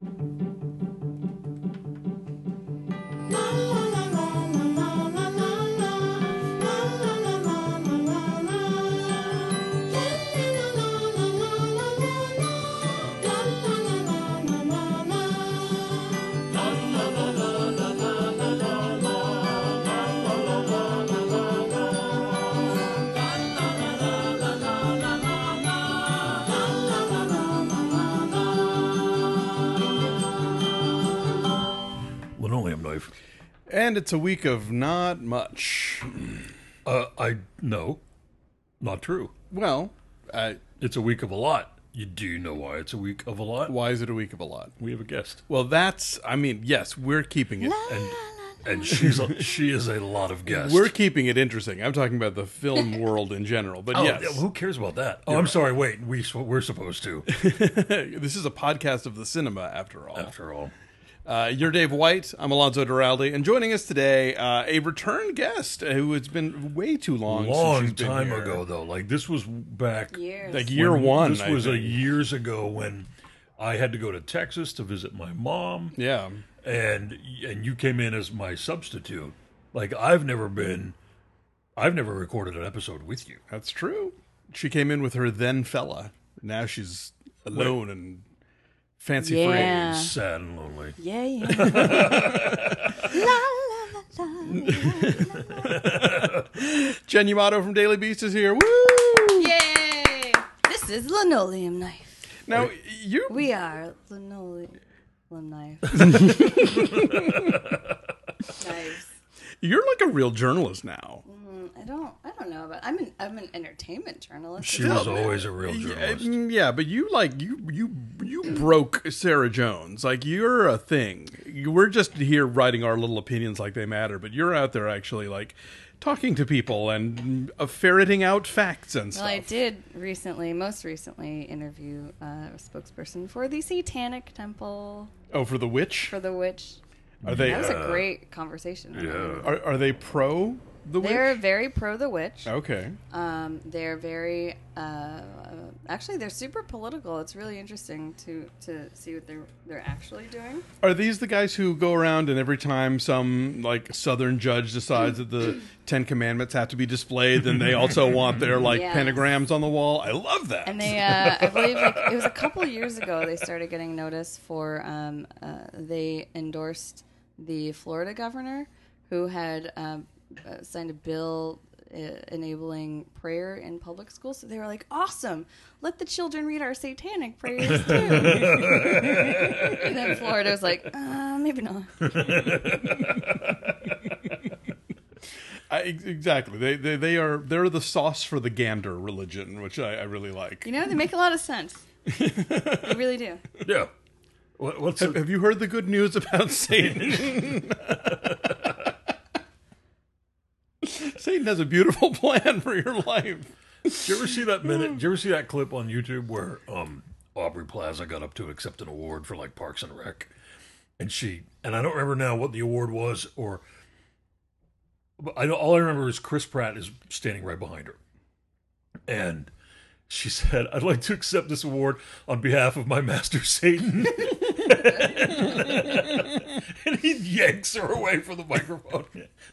Linoleum knife. And it's a week of not much. No, not true. Well, It's a week of a lot. You do know why it's a week of a lot? why is it a week of a lot? We have a guest, Well, yes, we're keeping it. and she is a lot of guests. We're keeping it interesting. I'm talking about the film world in general. But yeah, yes, who cares about that? Oh, I'm sorry. Wait, we're supposed to. this is a podcast of the cinema, after all. After all, You're Dave White. I'm Alonzo Duralde. And joining us today, a return guest who has been way too long since she's been time here. ago though. Like this was back Years. Like year one. This was I think. years ago when I had to go to Texas to visit my mom. Yeah. And you came in as my substitute. Like I've never recorded an episode with you. That's true. She came in with her then fella. Now she's alone and fancy Yeah. free. Sad and lonely. Yeah, yeah. La, la, la, la. Jen Yamato from Daily Beast is here. Woo! Yay! This is Linoleum Knife. Now, you We are Linoleum Knife. Knives. you're like a real journalist now. I don't know about. I'm an entertainment journalist. She was always a real journalist. Yeah, but you broke Sarah Jones. Like you're a thing. We're just here writing our little opinions like they matter, but you're out there actually like talking to people and ferreting out facts and stuff. Well, I did most recently, interview a spokesperson for the Satanic Temple Oh, for the witch? for the witch. Are they That was a great conversation. Yeah. are they pro the witch? They're very pro the witch. Okay. They're very actually they're super political. It's really interesting to see what they're actually doing. Are these the guys who go around and every time some like Southern judge decides that the Ten Commandments have to be displayed, then they also want their like Yes. pentagrams on the wall? I love that. And they, I believe, like, it was a couple of years ago they started getting notice for. They endorsed the Florida governor who had signed a bill enabling prayer in public schools. So they were like, "Awesome! Let the children read our satanic prayers too." And then Florida was like, "Maybe not." Exactly. They're the sauce for the gander religion, which I really like. You know, they make a lot of sense. They really do. Yeah. What's Have you heard the good news about Satan? Satan has a beautiful plan for your life. Did you ever see that minute? Did you ever see that clip on YouTube where Aubrey Plaza got up to accept an award for like Parks and Rec, and I don't remember now what the award was, or but all I remember is Chris Pratt is standing right behind her, and she said, "I'd like to accept this award on behalf of my master Satan," and he yanks her away from the microphone.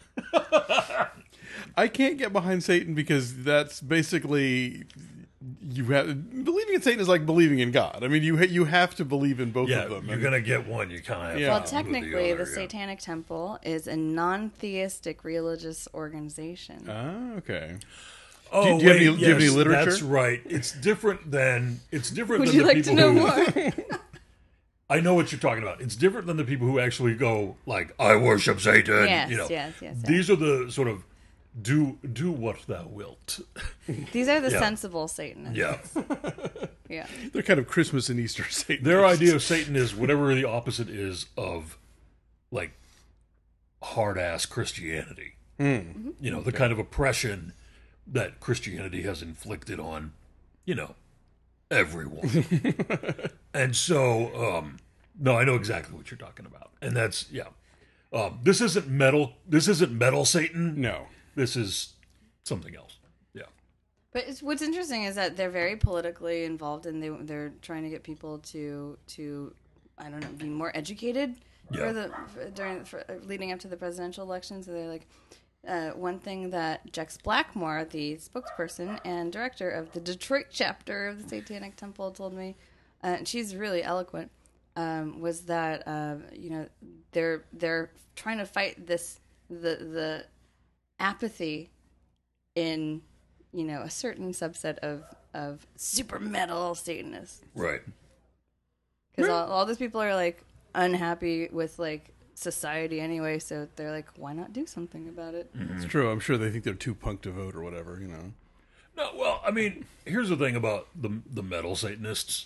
I can't get behind Satan because that's basically believing in Satan is like believing in God. I mean, you have to believe in both Yeah, of them. you're gonna get one. You kind of have Yeah. to Well, do technically, other, the yeah. Satanic Temple is a non-theistic religious organization. Ah, okay. Oh, do you have any- do you have any literature? That's right. It's different than Would the you like people to know who, more? I know what you're talking about. It's different than the people who actually go like, "I worship Satan." Yes, you know, yes. These are the sort of do what thou wilt. These are the Yeah. sensible Satanists. Yeah, Yeah. They're kind of Christmas and Easter Satanists. their idea of Satan is whatever the opposite is of like hard ass Christianity. Mm-hmm. You know, the kind of oppression that Christianity has inflicted on, everyone. And so, no, I know exactly what you're talking about. And that's, yeah. This isn't metal Satan. No. This is something else. Yeah. But what's interesting is that they're very politically involved, and they're trying to get people to I don't know, be more educated Yeah. for leading up to the presidential election. So they're like, one thing that Jex Blackmore, the spokesperson and director of the Detroit chapter of the Satanic Temple, told me, and she's really eloquent, was that they're trying to fight the apathy in a certain subset of super metal Satanists, Right. because all those people are like unhappy with like society anyway, so they're like, why not do something about it? It's true. I'm sure they think they're too punk to vote or whatever. No, well, I mean, here's the thing about the metal Satanists.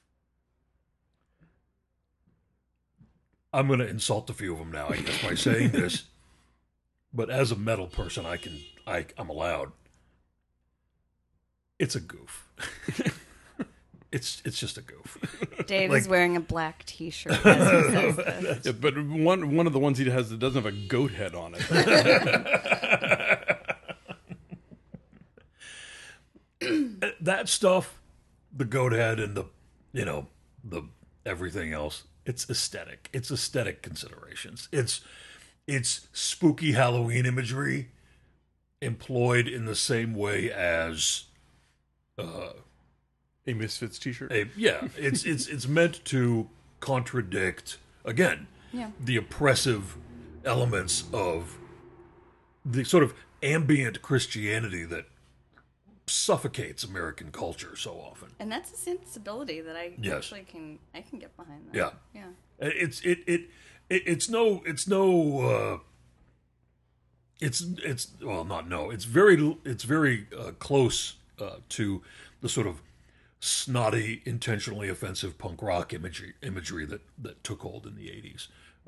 I'm going to insult a few of them now, I guess, by saying this. But as a metal person, I'm allowed. It's a goof. It's just a goof. Dave Like- is wearing a black T-shirt as he says this. Yeah, but one of the ones he has that doesn't have a goat head on it. That stuff, the goat head and the everything else, it's aesthetic. It's aesthetic considerations. It's spooky Halloween imagery employed in the same way as A Misfits T-shirt. it's meant to contradict again Yeah. the oppressive elements of the sort of ambient Christianity that suffocates American culture so often. And that's a sensibility that I Yes. actually can get behind that. Yeah. Yeah. It's very close to the sort of snotty, intentionally offensive punk rock imagery that took hold in the 80s.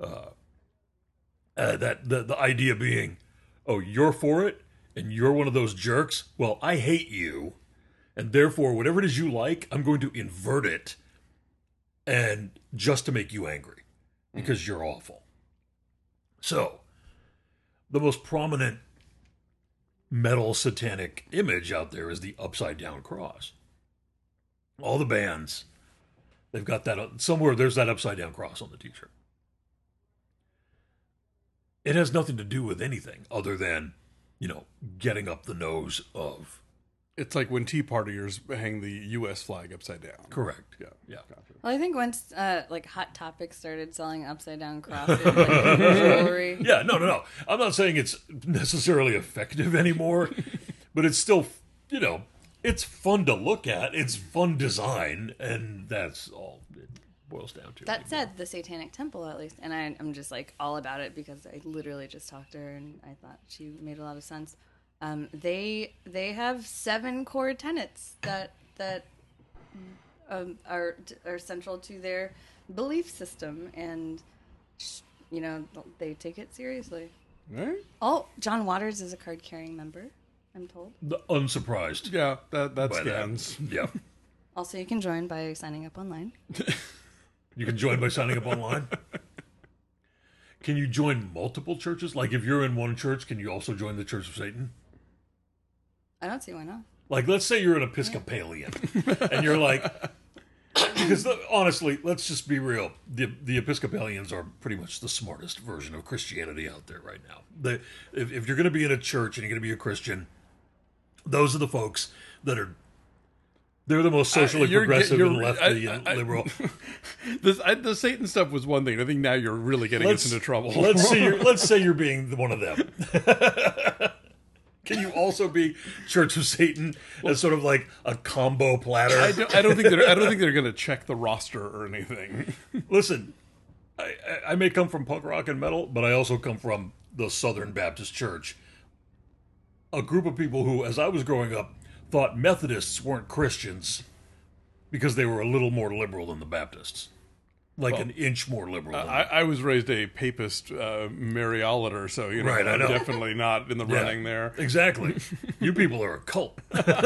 That the idea being, oh, you're for it and you're one of those jerks. Well, I hate you, and therefore whatever it is you like, I'm going to invert it, and just to make you angry because you're awful. So, the most prominent metal satanic image out there is the upside down cross. All the bands, they've got that somewhere. There's that upside down cross on the t-shirt. It has nothing to do with anything other than, getting up the nose of. It's like when Tea Partiers hang the U.S. flag upside down. Correct. Yeah. Yeah. Well, I think once like Hot Topic started selling upside down crosses, like jewelry. Yeah, no. I'm not saying it's necessarily effective anymore, but it's still, it's fun to look at. It's fun design, and that's all it boils down to. That said, the Satanic Temple, at least, and I'm just like all about it because I literally just talked to her and I thought she made a lot of sense. They have 7 core tenets that are central to their belief system, and they take it seriously. Right? Oh, John Waters is a card-carrying member, I'm told. Unsurprised. Yeah, that by scans. that. Yeah. Also, you can join by signing up online. You can join by signing up online. Can you join multiple churches? Like if you're in one church, can you also join the Church of Satan? I don't see why not. Like, let's say you're an Episcopalian, and you're like, because honestly, let's just be real. The Episcopalians are pretty much the smartest version of Christianity out there right now. If you're going to be in a church and you're going to be a Christian, those are the folks they're the most socially progressive and lefty and liberal. The Satan stuff was one thing. I think now you're really getting us into trouble. Let's say you're being one of them. Can you also be Church of Satan as sort of like a combo platter? I don't think they're going to check the roster or anything. Listen, I may come from punk rock and metal, but I also come from the Southern Baptist Church. A group of people who, as I was growing up, thought Methodists weren't Christians because they were a little more liberal than the Baptists. Like an inch more liberal. Than I was raised a papist Mariolater, so Right, I I'm know. definitely not in the Yeah, running there. Exactly. You people are a cult.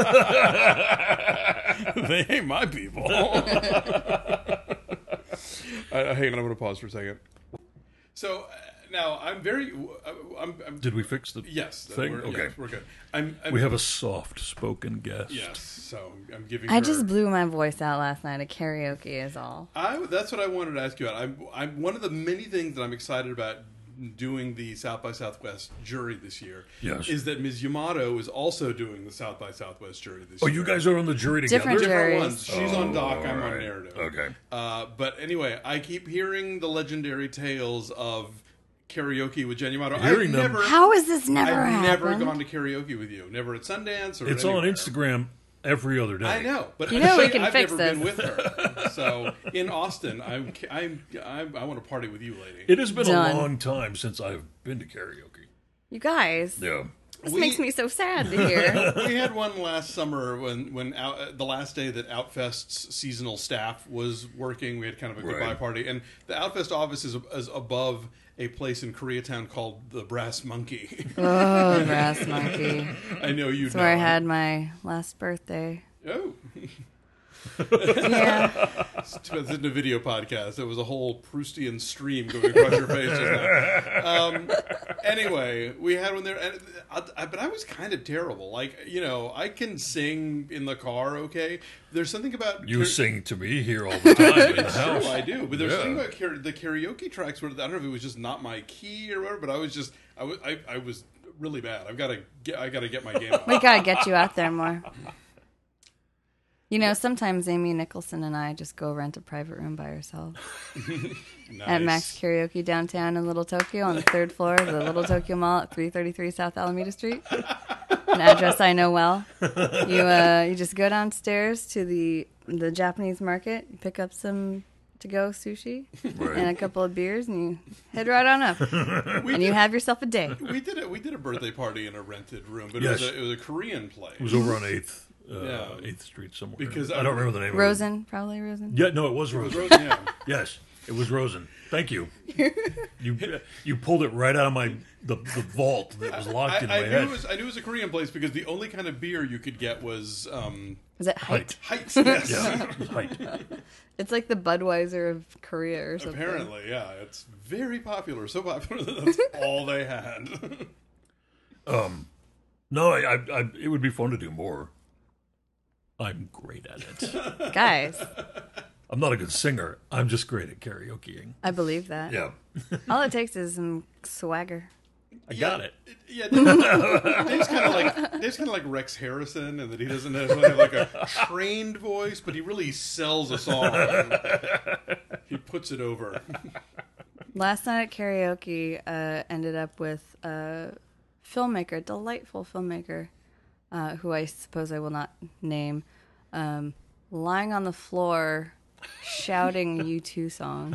They ain't my people. Hang on, I'm going to pause for a second. So Now I'm very. I'm Did we fix the yes. thing? Okay. Yes, we're good. I'm We have a soft-spoken guest. yes. So I'm giving. I her, just blew my voice out last night at karaoke is all. That's what I wanted to ask you about. I'm one of the many things that I'm excited about doing the South by Southwest jury this year. Yes. Is that Ms. Yamato is also doing the South by Southwest jury this Oh, year. you guys are on the jury together? Different Different juries. ones. She's on doc. I'm on right. narrative. Okay. But anyway, I keep hearing the legendary tales of karaoke with Jen Yamato. Hearing I've them. never, How has this never I've happened? never gone to karaoke with you. Never at Sundance or It's on anywhere. Instagram every other day. I know, but You know we can I've fix never been this. with her. So in Austin, I want to party with you, lady. It has been Done. a long time since I've been to karaoke. You guys, Yeah. this makes me so sad to hear. We had one last summer when the last day that Outfest's seasonal staff was working. We had kind of a goodbye Right. party, and the Outfest office is above a place in Koreatown called the Brass Monkey. Oh, Brass Monkey. I know you. That's where I had my last birthday. Oh, Yeah. it's in the video podcast. It was a whole Proustian stream going across your face just now. Anyway, we had one there, and but I was kind of terrible. Like, I can sing in the car, okay? There's something about You sing to me here all the time in the house. Oh, I do, but there's Yeah. something about the karaoke tracks where I don't know if it was just not my key or whatever, but I was really bad. I gotta get my game up. We gotta get you out there more. Sometimes Amy Nicholson and I just go rent a private room by ourselves at Max Karaoke downtown in Little Tokyo on the third floor of the Little Tokyo Mall at 333 South Alameda Street. An address I know well. You just go downstairs to the Japanese market, you pick up some to-go sushi and a couple of beers, and you head right on up, and you have yourself a day. We did a birthday party in a rented room, but Yes. it was a Korean place. It was over on 8th, Yeah. 8th Street somewhere. Because I don't remember the name Rosen, probably Rosen. of it. Yeah, no, it was Rosen. Yeah. Yes, it was Rosen. Thank you. You pulled it right out of the vault that was locked in my I head. knew it was a Korean place because the only kind of beer you could get was Was it Height? Heights. Yes. Yeah, it was height. It's like the Budweiser of Korea or something. Apparently, yeah, it's very popular. So popular that that's all they had. No, it would be fun to do more. I'm great at it. Guys, I'm not a good singer. I'm just great at karaokeing. I believe that. Yeah, All it takes is some swagger. I got it. Yeah, Dave's kind of like Rex Harrison, and that he doesn't have like a trained voice, but he really sells a song. He puts it over. Last night at karaoke, ended up with a filmmaker, delightful filmmaker, who I suppose I will not name, lying on the floor shouting U2 song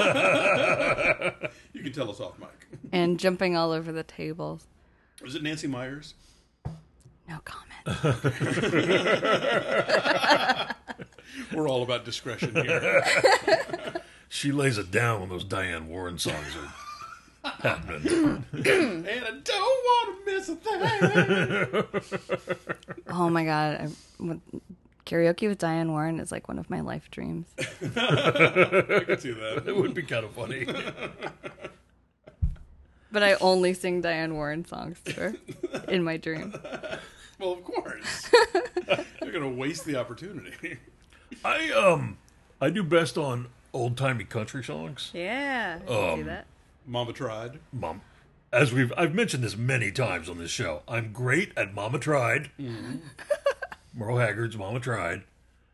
You can tell us off mic. and jumping all over the tables. Was it Nancy Myers? No comment. We're all about discretion here. She lays it down when those Diane Warren songs are happening. And I don't want to miss a thing. Oh my God. Karaoke with Diane Warren is like one of my life dreams. I can see that. It would be kind of funny. But I only sing Diane Warren songs to her in my dream. Well, of course. You're going to waste the opportunity. I do best on old timey country songs. Yeah, I can see that. Mama tried. Mom, I've mentioned this many times on this show. I'm great at Mama Tried. Merle Haggard's Mama Tried.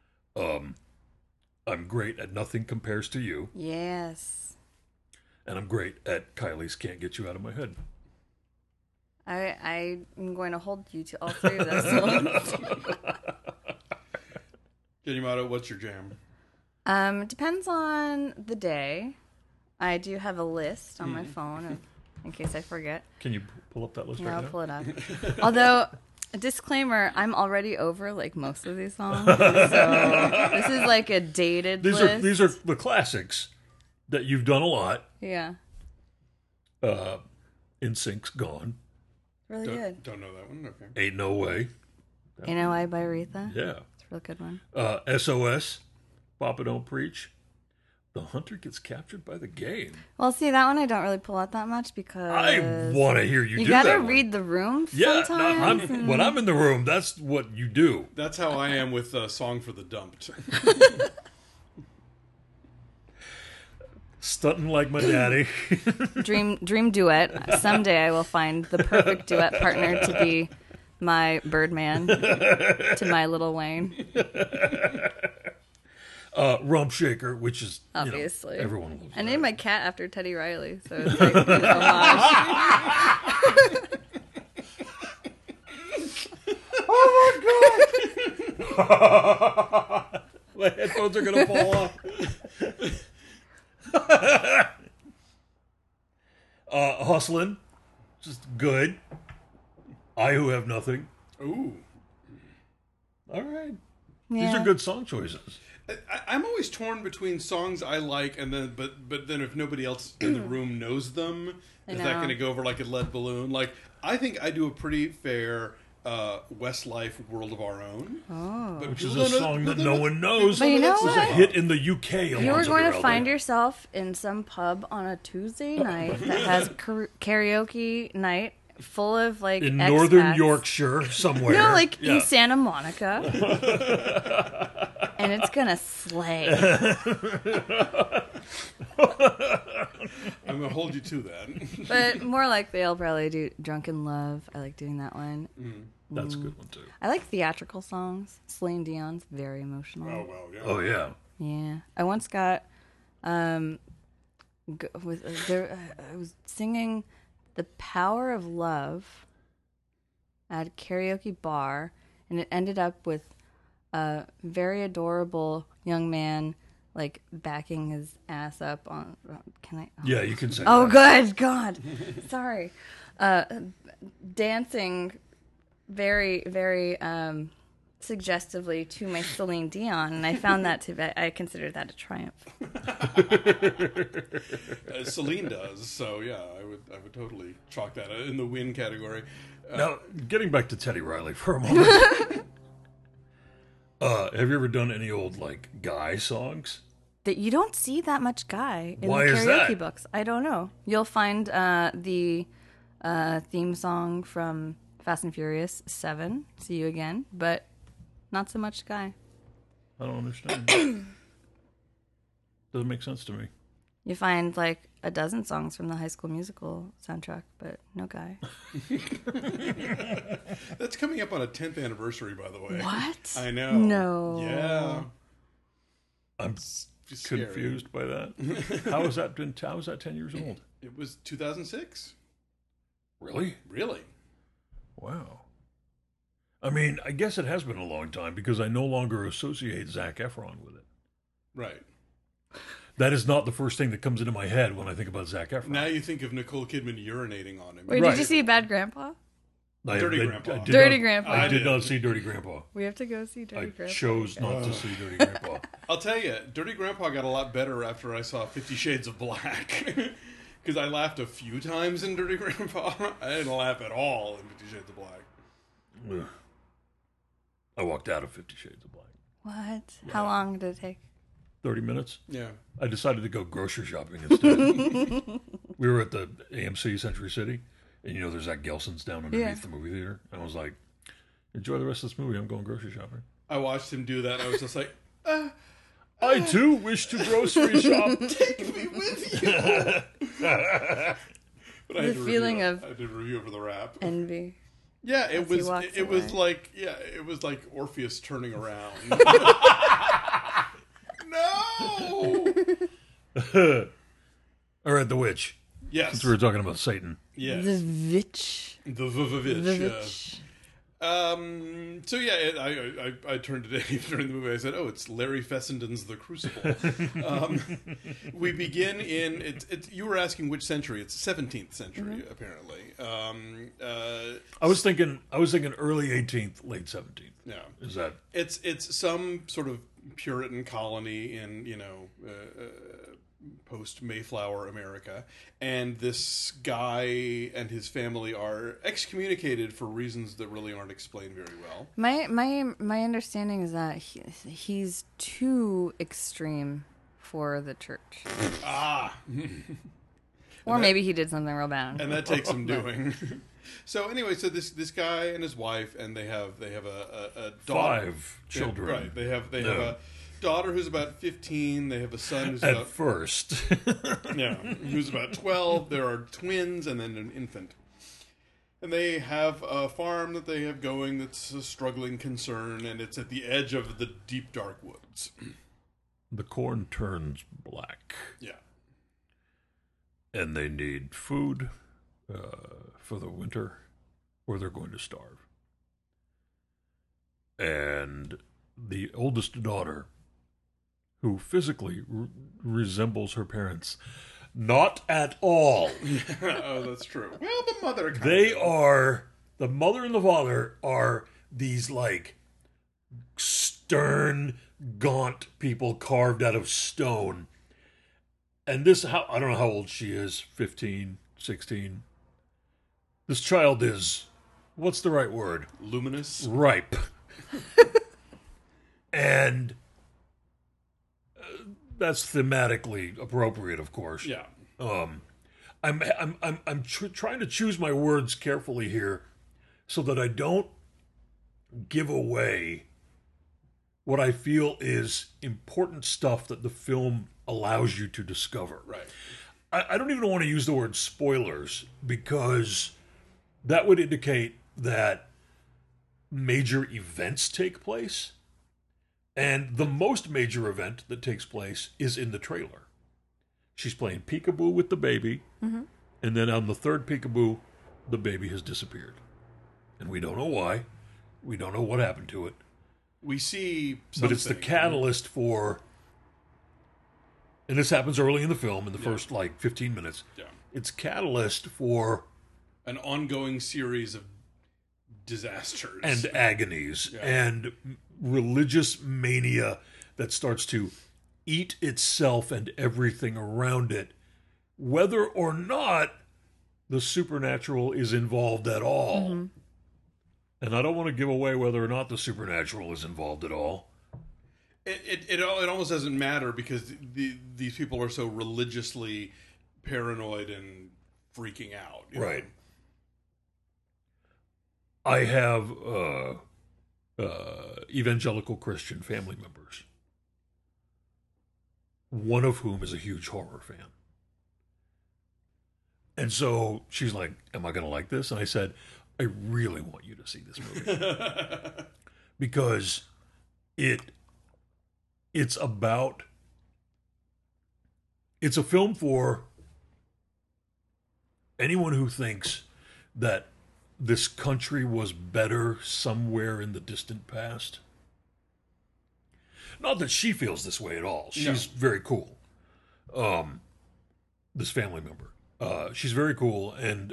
I'm great at Nothing Compares to You. Yes. And I'm great at Kylie's Can't Get You Out of My Head. I'm going to hold you to all three of those songs. Jen Yamato, what's your jam? Depends on the day. I do have a list on my phone in case I forget. Can you pull up that list Yeah, right I'll now? pull it up. Although, a disclaimer, I'm already over like most of these songs. So this is like a dated list. These are the classics that you've done a lot. Yeah. In Sync's Gone. Really good. Don't know that one. Okay. Ain't No Way. You know why by Aretha? Yeah. It's a real good one. SOS. Papa Don't Preach. The hunter gets captured by the game. Well, see, that one I don't really pull out that much because I want to hear you do you gotta that one. read the room Yeah, sometimes. when I'm in the room, that's what you do. That's how I am with Song for the Dumped. Stunting like my daddy. dream duet. Someday I will find the perfect duet partner to be my Birdman to my Little Wayne. Rump Shaker, which is Obviously. Everyone loves I that. named my cat after Teddy Riley, so it's like an homage. My headphones are gonna fall off. Hustlin', just good. I Who Have Nothing. Ooh. All right. Yeah. These are good song choices. I'm always torn between songs I like and then, but then if nobody else in the room knows them, is that know. going to go over like a lead balloon? Like, I think I do a pretty fair Westlife World of Our Own. Oh. But Which is people a don't know- song that people no don't know- one knows. But you know It was a what? hit in the UK. You were going to find yourself in some pub on a Tuesday night that has karaoke night full of like in expats. northern Yorkshire somewhere. No, like Yeah. in Santa Monica. And it's gonna slay. I'm going to hold you to that. But more likely I'll probably do Drunken Love. I like doing that one. That's a good one too. I like theatrical songs. Celine Dion's very emotional. Oh, well, yeah. Oh yeah. Yeah. I once got I was singing The Power of Love at a karaoke bar, and it ended up with a very adorable young man like backing his ass up on can I Yeah, you can say Oh that. good God. Sorry. Dancing very, very suggestively to my Celine Dion, and I found that I considered that a triumph. Celine does, so yeah, I would totally chalk that in the win category. Now, getting back to Teddy Riley for a moment. Have you ever done any old like guy songs? That you don't see that much guy in Why the is karaoke that? books. I don't know. You'll find the theme song from Fast and Furious 7, See You Again, but not so much guy. I don't understand. Doesn't make sense to me. You find like a dozen songs from the High School Musical soundtrack, but no guy. That's coming up on a 10th anniversary, by the way. What? I know. No. Yeah. I'm Scary. confused by that. How is that 10 years old? It was 2006. Really? Really? Wow. I mean, I guess it has been a long time because I no longer associate Zac Efron with it. Right. That is not the first thing that comes into my head when I think about Zac Efron. Now you think of Nicole Kidman urinating on him. Wait, Right. did you see Bad Grandpa? Dirty Grandpa. did Dirty not- Grandpa. I I did did. not see Dirty Grandpa. We have to go see Dirty I Grandpa. chose not to see Dirty Grandpa. I'll tell you, Dirty Grandpa got a lot better after I saw 50 Shades of Black. Because I laughed a few times in Dirty Grandpa. I didn't laugh at all in 50 Shades of Black. Ugh. I walked out of 50 Shades of Black. What? How long did it take? 30 minutes. Yeah. I decided to go grocery shopping instead. We were at the AMC Century City, and you know there's that Gelson's down underneath the movie theater. And I was like, enjoy the rest of this movie. I'm going grocery shopping. I watched him do that. I was just like, I too wish to grocery shop. take me with you. But I The had to feeling review, of- I did a review for the rap. Envy. Yeah, it As he was. walks It was away. like, yeah, it was like Orpheus turning around. No. All right, The Witch. Yes. Since we were talking about Satan. Yes. The Vitch. The The Vivitch. Vitch. So yeah, I turned to Dave during the movie. I said, "Oh, it's Larry Fessenden's The Crucible." We begin in it's. You were asking which century? It's 17th century, apparently. I was thinking early 18th, late 17th. Yeah, Is that it's some sort of Puritan colony in post Mayflower America, and this guy and his family are excommunicated for reasons that really aren't explained very well. My understanding is that he's too extreme for the church. Ah. Or maybe he did something real bad. And that takes some doing. So anyway, so this guy and his wife, and they have a daughter. 5 children. Right. They have a daughter who's about 15. They have a son who's At about first. who's about 12. There are twins and then an infant. And they have a farm that they have going that's a struggling concern, and it's at the edge of the deep, dark woods. The corn turns black. Yeah. And they need food for the winter, or they're going to starve. And the oldest daughter, who physically resembles her parents, not at all. Oh, that's true. Well, the mother kind The mother and the father are these, like, stern, gaunt people carved out of stone. And I don't know how old she is, 15, 16. This child is, what's the right word? luminous. Ripe. And that's thematically appropriate, of course. Yeah. I'm trying to choose my words carefully here so that I don't give away what I feel is important stuff that the film allows you to discover. Right. I don't even want to use the word spoilers, because that would indicate that major events take place. And the most major event that takes place is in the trailer. She's playing peekaboo with the baby, and then on the third peekaboo, the baby has disappeared. And we don't know why. We don't know what happened to it. We see something. But it's the catalyst for... And this happens early in the film, in the first, 15 minutes. Yeah. It's catalyst for... An ongoing series of disasters. And agonies. Yeah. And religious mania that starts to eat itself and everything around it, whether or not the supernatural is involved at all. Mm-hmm. And I don't want to give away whether or not the supernatural is involved at all. It almost doesn't matter, because these people are so religiously paranoid and freaking out. Right. I have evangelical Christian family members, one of whom is a huge horror fan. And so she's like, am I going to like this? And I said, I really want you to see this movie. Because it's a film for anyone who thinks that this country was better somewhere in the distant past. Not that she feels this way at all. She's very cool. This family member. She's very cool and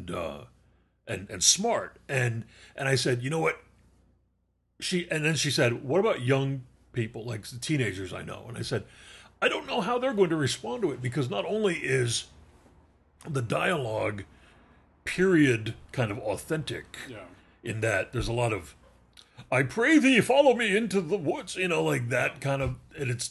smart. And I said, you know what? And then she said, what about young people, like the teenagers I know? And I said, I don't know how they're going to respond to it, because not only is the dialogue period kind of authentic, in that there's a lot of, I pray thee, follow me into the woods, like that kind of, and it's,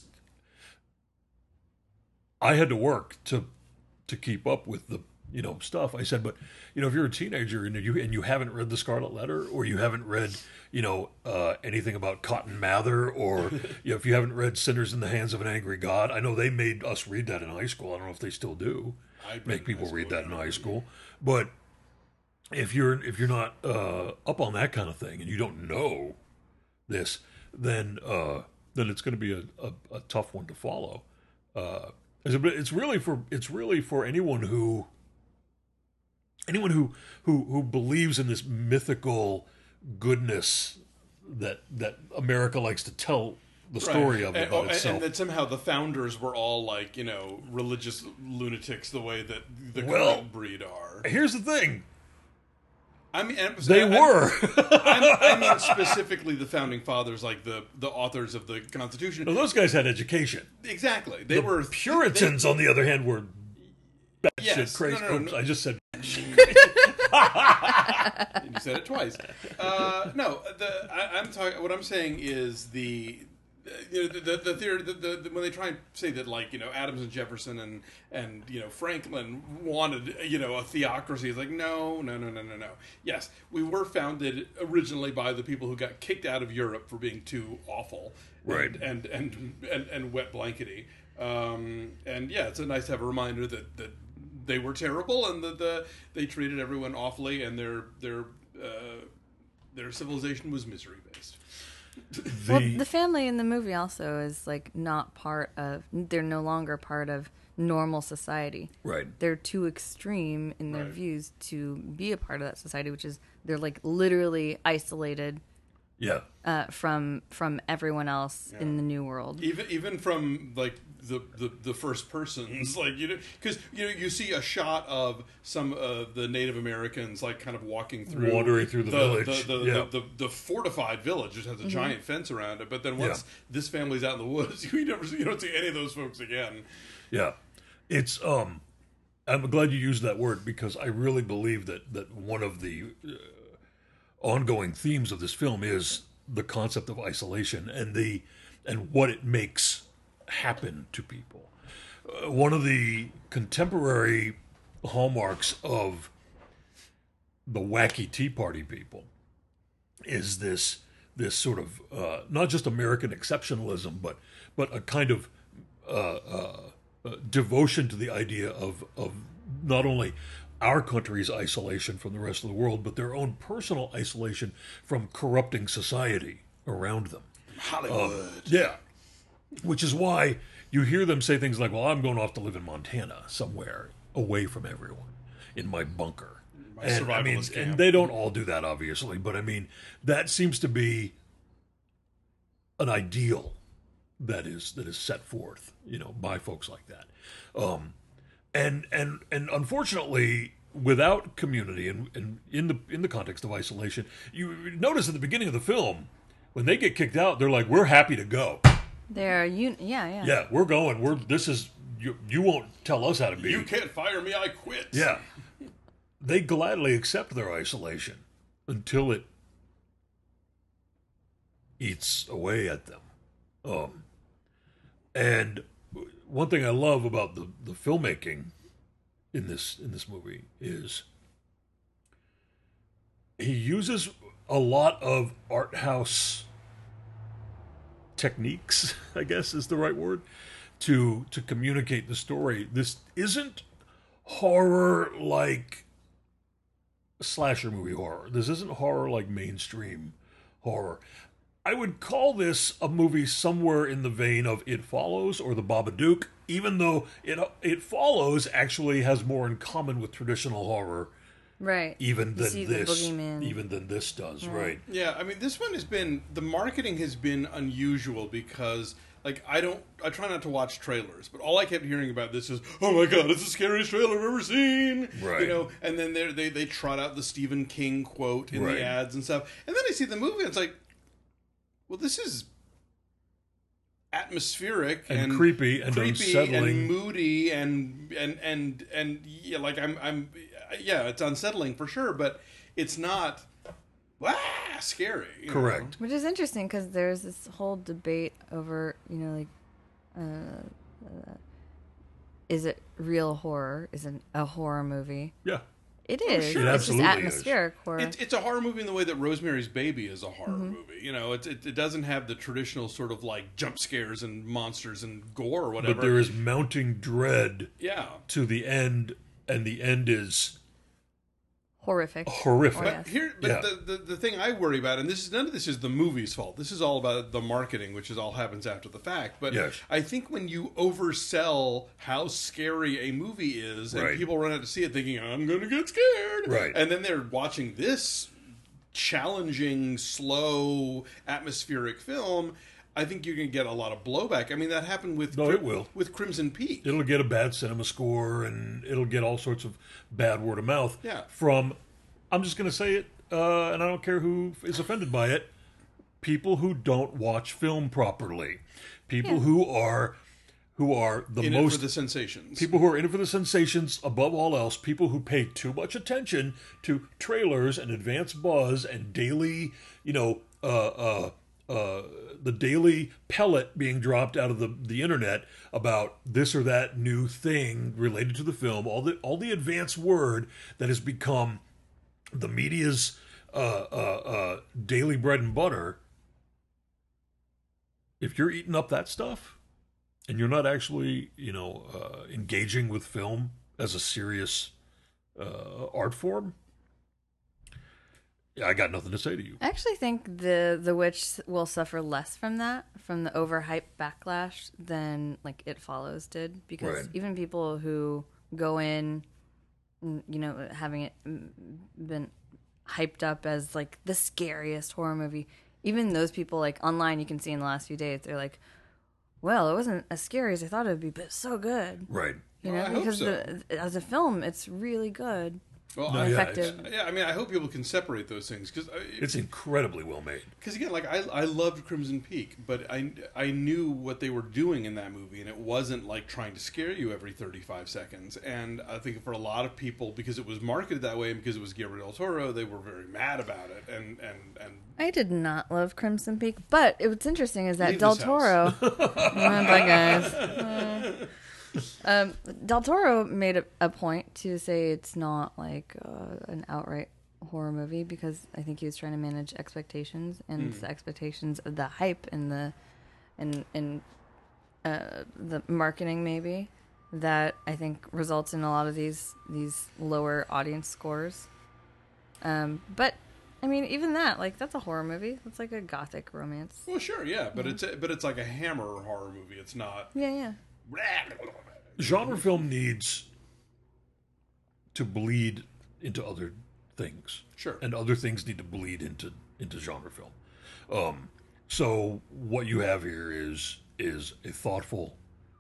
I had to work to keep up with the, stuff. I said, but, if you're a teenager and you haven't read The Scarlet Letter, or you haven't read, anything about Cotton Mather, or, if you haven't read Sinners in the Hands of an Angry God, I know they made us read that in high school. I don't know if they still do. Make people read that in high school. But if you're not up on that kind of thing, and you don't know this, then it's going to be a tough one to follow. It's really for anyone who believes in this mythical goodness that America likes to tell the story of about itself. And that somehow the founders were all like, religious lunatics, the way that the current breed are. Here's the thing. They were. I mean specifically the founding fathers, like the authors of the Constitution. No, those guys had education. Exactly. They were Puritans, on the other hand, were batshit crazy. No. Oops, I just said. You said it twice. I'm talking. What I'm saying is you know, the theory, when they try and say that, like, you know, Adams and Jefferson and you know, Franklin wanted, you know, a theocracy, it's like, no. Yes, we were founded originally by the people who got kicked out of Europe for being too awful, Right. and wet blankety. And yeah, it's nice to have a reminder that they were terrible and that they treated everyone awfully, and their civilization was misery based. Well, the family in the movie also is like not part of. They're no longer part of normal society. Right. They're too extreme in their Right. views to be a part of that society, which is they're like literally isolated Yeah. from everyone else in the new world. Even from like the first persons, like, you know, because you know, you see a shot of some of the Native Americans like kind of walking through, Wandering through the village. Yeah. the fortified village, which has a giant fence around it. But then once Yeah. this family's out in the woods, you don't see any of those folks again. Yeah, it's I'm glad you used that word, because I really believe that one of the ongoing themes of this film is the concept of isolation and what it makes happen to people. One of the contemporary hallmarks of the wacky Tea Party people is this sort of not just American exceptionalism, but a kind of devotion to the idea of not only our country's isolation from the rest of the world, but their own personal isolation from corrupting society around them. Hollywood. Yeah. Which is why you hear them say things like, well, I'm going off to live in Montana somewhere away from everyone in my bunker. And, I mean, survivalist camp. and they don't all do that, obviously, but I mean, that seems to be an ideal that is set forth, you know, by folks like that. And unfortunately, without community and in the context of isolation, you notice at the beginning of the film, when they get kicked out, they're like, we're happy to go. They're yeah. Yeah, we're going. You won't tell us how to be. You can't fire me, I quit. Yeah. They gladly accept their isolation until it eats away at them. And one thing I love about the filmmaking in this movie is he uses a lot of art house techniques, I guess is the right word, to communicate the story. This isn't horror like slasher movie horror. This isn't horror like mainstream horror. I would call this a movie somewhere in the vein of It Follows or The Babadook, even though It Follows actually has more in common with traditional horror Right. even You than see the this boogeyman. even than this does, right? Yeah, I mean, this one has been, the marketing has been unusual because, like, I try not to watch trailers, but all I kept hearing about this is, oh my god, it's the scariest trailer I've ever seen, Right. You know, and then they trot out the Stephen King quote in Right. the ads and stuff, and then I see the movie and it's like, well, this is atmospheric And creepy and unsettling. and moody and yeah, like yeah, it's unsettling for sure, but it's not scary. You know? Correct. Which is interesting because there's this whole debate over, you know, like, is it real horror? Is it a horror movie? Yeah. It is. sure. It It's just absolutely is. atmospheric horror. It's a horror movie in the way that Rosemary's Baby is a horror Mm-hmm. movie. You know, it doesn't have the traditional sort of like jump scares and monsters and gore or whatever. But there is mounting dread yeah. to the end, and the end is Horrific. horrific. Oh, But yes. the thing I worry about, and none of this is the movie's fault. This is all about the marketing, which is all happens after the fact. But Yes. I think when you oversell how scary a movie is, and Right. people run out to see it thinking, I'm going to get scared. Right. And then they're watching this challenging, slow, atmospheric film, I think you're going to get a lot of blowback. I mean, that happened with No, it will. with Crimson Peak. It'll get a bad cinema score, and it'll get all sorts of bad word of mouth Yeah. from, I'm just going to say it, and I don't care who is offended by it, people who don't watch film properly. People who are the in most it for the sensations. people who are in it for the sensations above all else, people who pay too much attention to trailers and advance buzz and daily, the daily pellet being dropped out of the internet about this or that new thing related to the film, all the advanced word that has become the media's daily bread and butter. If you're eating up that stuff and you're not actually, engaging with film as a serious art form, I got nothing to say to you. I actually think the Witch will suffer less from that, from the overhyped backlash, than like It Follows did, because Right. even people who go in, having it been hyped up as like the scariest horror movie, even those people, like online, you can see in the last few days, they're like, well, it wasn't as scary as I thought it would be, but it's so good. Right. I hope Because so. as a film, it's really good. Well, No, I, yeah, effective. yeah, I mean, I hope people can separate those things because It's incredibly well made. again, like I loved Crimson Peak, but I knew what they were doing in that movie, and it wasn't like trying to scare you every 35 seconds. And I think for a lot of people, because it was marketed that way and because it was Guillermo del Toro, they were very mad about it. And I did not love Crimson Peak, but what's interesting is that Leave Del this Toro. Bye, guys. Del Toro made a point to say it's not like an outright horror movie, because I think he was trying to manage expectations, and it's the expectations of the hype and the marketing maybe that I think results in a lot of these lower audience scores. But I mean, even that, like, that's a horror movie. It's like a gothic romance. well, sure, yeah, but it's like a Hammer horror movie. It's not. Yeah. Genre film needs to bleed into other things. Sure. And other things need to bleed into genre film. So what you have here is a thoughtful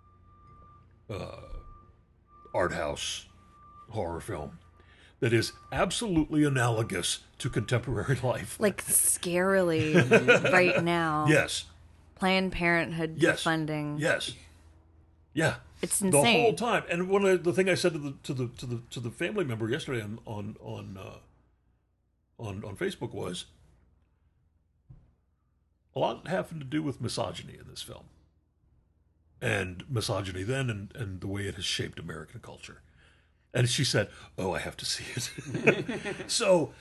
art house horror film that is absolutely analogous to contemporary life. Like, scarily right now. Yes. Planned Parenthood Yes. defunding. Yes. Yeah. It's The insane. whole time. And one of the thing I said to the family member yesterday on Facebook was a lot having to do with misogyny in this film. And misogyny then and the way it has shaped American culture. And she said, "Oh, I have to see it." So,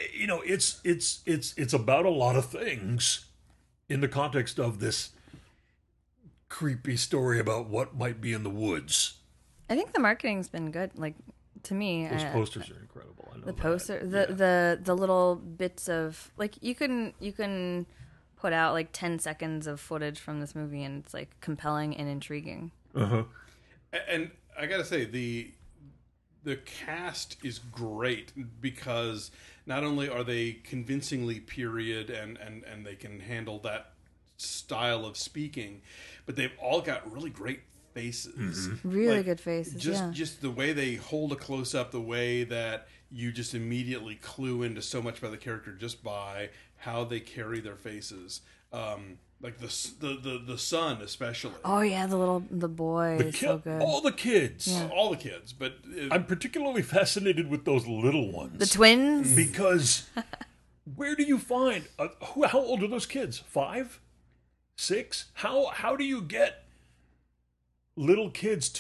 it's about a lot of things in the context of this creepy story about what might be in the woods. I think the marketing's been good. Like, to me, Those posters are incredible. I know the that. poster, Yeah. the little bits of, like, you can put out like 10 seconds of footage from this movie, and it's like compelling and intriguing. Uh-huh. And I gotta say, the cast is great because not only are they convincingly period and they can handle that style of speaking, but they've all got really great faces. Really Like, good faces. Yeah. Just the way they hold a close up, the way that you just immediately clue into so much about the character just by how they carry their faces. Like the son especially. Oh yeah, the boy is so good. All the kids. All the kids, but I'm particularly fascinated with those little ones. The twins. Because where do you find how old are those kids? 5? 6? How do you get little kids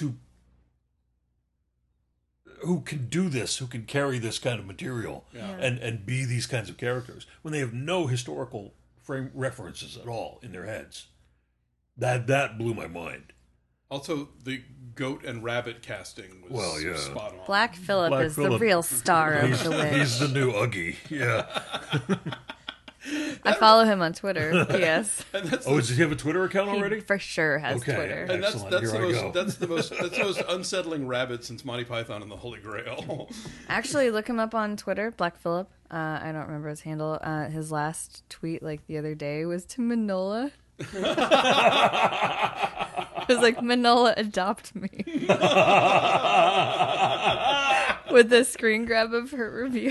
who can do this, who can carry this kind of material and be these kinds of characters when they have no historical frame references at all in their heads? That blew my mind. also the goat and rabbit casting was spot on. Black Phillip Black is the Phillip. real star of the witch. He's the new Uggy. Yeah. I follow him on Twitter. Yes, And that's Oh, does he have a Twitter account he already? for sure has Okay. Twitter. and that's Excellent. Here I go. that's the most unsettling rabbit since Monty Python and the Holy Grail. Actually, look him up on Twitter, Black Phillip. I don't remember his handle. His last tweet, like the other day, was to Manola. It was like, Manola, adopt me. With a screen grab of her review.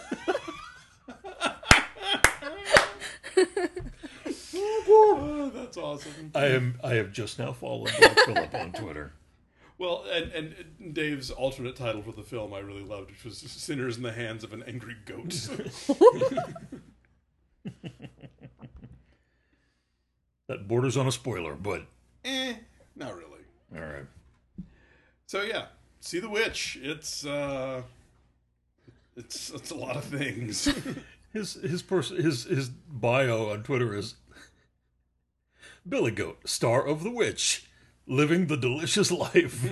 Oh, that's awesome. I have just now followed Black Phillip on Twitter. Well, and Dave's alternate title for the film I really loved, which was "Sinners in the Hands of an Angry Goat." That borders on a spoiler, but Not really. all right. So yeah, see The Witch. It's a lot of things. His bio on Twitter is Billy Goat, star of The Witch, living the delicious life.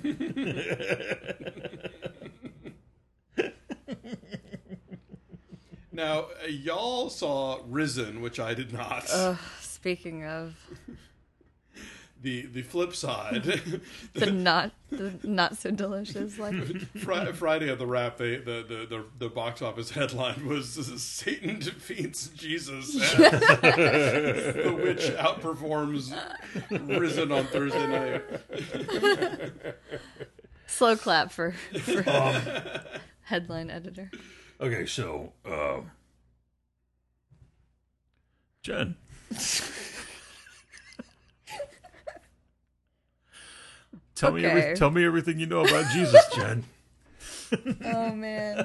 Now, y'all saw Risen, which I did not. Speaking of The flip side, the not so delicious life. Friday at the Wrap, the box office headline was Satan defeats Jesus. The Witch outperforms Risen on Thursday night. Slow clap for headline editor. Okay, so Jen. Tell me everything you know about Jesus, Jen. Oh man.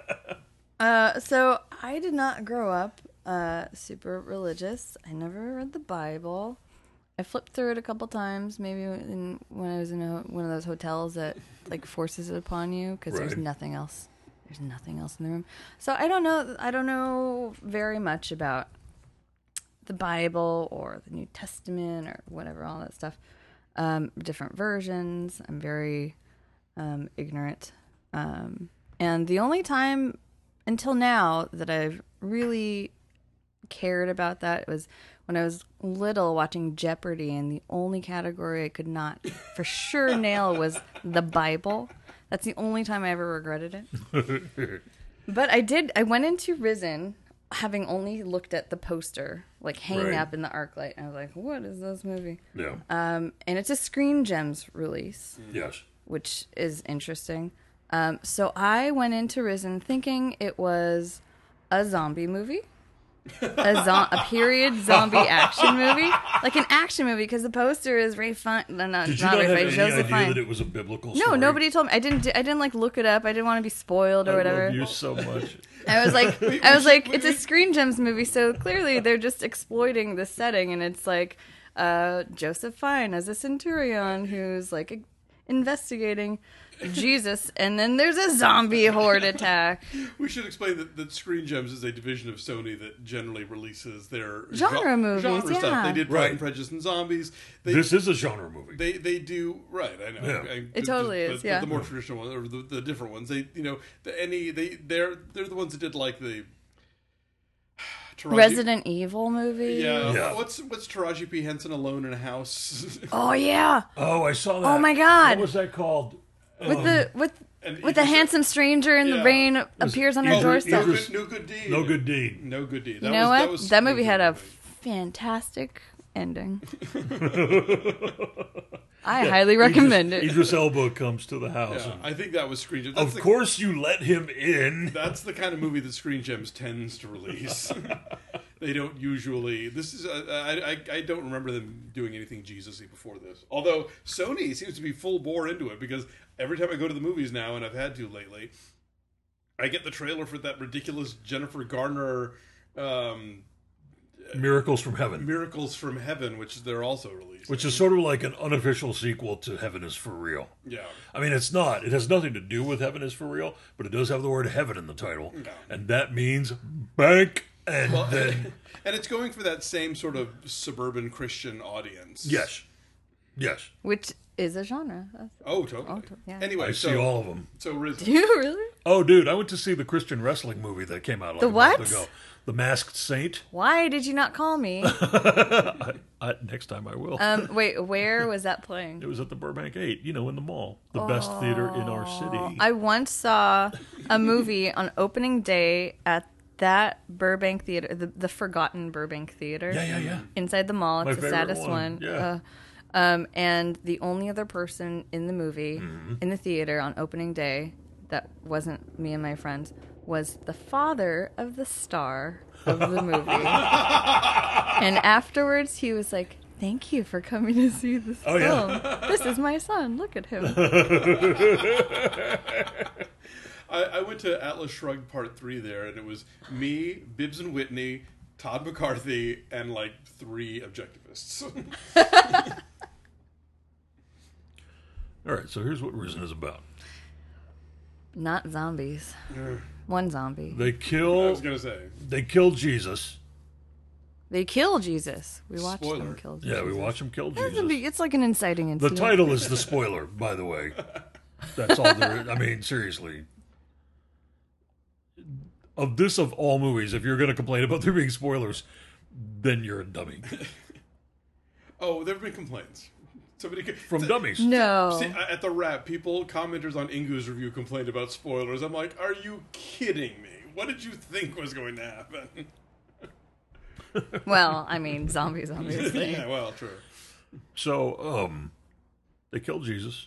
So I did not grow up super religious. I never read the Bible. I flipped through it a couple times, maybe when I was in one of those hotels that like forces it upon you because there's nothing else. There's nothing else in the room. So I don't know very much about the Bible or the New Testament or whatever, all that stuff. Different versions. I'm very ignorant. And the only time until now that I've really cared about that was when I was little watching Jeopardy, and the only category I could not for sure nail was the Bible. That's the only time I ever regretted it. But I went into Risen having only looked at the poster, like hanging up in the ArcLight. I was like, what is this movie? Yeah. And it's a Screen Gems release. Yes. Which is interesting. So I went into Risen thinking it was a zombie movie. A period zombie action movie, like an action movie, because the poster is Ray Fiennes. Did you not have any idea that it was a biblical story? No, nobody told me. I didn't like look it up. I didn't want to be spoiled or whatever. I love you so much. I was like, it's a Screen Gems movie, so clearly they're just exploiting the setting, and it's like Joseph Fiennes as a centurion who's like investigating Jesus, and then there's a zombie horde attack. We should explain that Screen Gems is a division of Sony that generally releases their genre movies. Genre stuff. They did Pride and Prejudice and Zombies. This is a genre movie. They do right. I know. Yeah. It totally is. The more traditional ones, or the different ones. They're the ones that did like the Resident Evil movie. Yeah. What's Taraji P. Henson Alone in a House? Oh yeah. Oh, I saw that. Oh my God. What was that called? With the handsome stranger in the rain appears on her doorstep. No Good Deed. No Good Deed. No Good Deed. You know what? That movie had a fantastic ending. I highly recommend it. Idris Elba comes to the house. Yeah, I think that was Screen Gems. Of course you let him in. That's the kind of movie that Screen Gems tends to release. They don't usually. This is. I don't remember them doing anything Jesus-y before this. Although Sony seems to be full bore into it, because every time I go to the movies now, and I've had to lately, I get the trailer for that ridiculous Jennifer Garner Miracles from Heaven. Miracles from Heaven, which they're also releasing. Which is sort of like an unofficial sequel to Heaven is for Real. Yeah. I mean, it's not. It has nothing to do with Heaven is for Real, but it does have the word heaven in the title. Yeah. And that means bank. And then... And it's going for that same sort of suburban Christian audience. Yes. Yes. Which is a genre. Oh, totally. Yeah. Anyway, I see all of them. So Risen. Do you really? Oh, dude, I went to see the Christian wrestling movie that came out like The a what? month ago. The Masked Saint. Why did you not call me? Next time I will. Wait, where was that playing? It was at the Burbank 8, in the mall. The best theater in our city. I once saw a movie on opening day at that Burbank theater, the forgotten Burbank theater. Yeah. Inside the mall. It's the saddest one. Yeah. And the only other person in the movie, in the theater on opening day, that wasn't me and my friends, was the father of the star of the movie. And afterwards he was like, thank you for coming to see this film. Yeah. This is my son. Look at him. I went to Atlas Shrugged Part 3 there, and it was me, Bibbs and Whitney, Todd McCarthy and like 3 objectivists. All right, so here's what Risen is about. Not zombies. One zombie. They I kill. was gonna say. They kill Jesus. They kill Jesus. We watched Spoiler. them kill Jesus. Yeah, we watch him kill It's, Jesus. it's like an inciting The incident. title is the spoiler, by the way. That's all there is. I mean, seriously. Of all movies, if you're going to complain about there being spoilers, then you're a dummy. Oh, there have been complaints. Somebody From dummies. No. See, at the Wrap, commenters on Ingu's review complained about spoilers. I'm like, are you kidding me? What did you think was going to happen? Well, I mean, zombies, obviously. Yeah, well, true. So, they kill Jesus.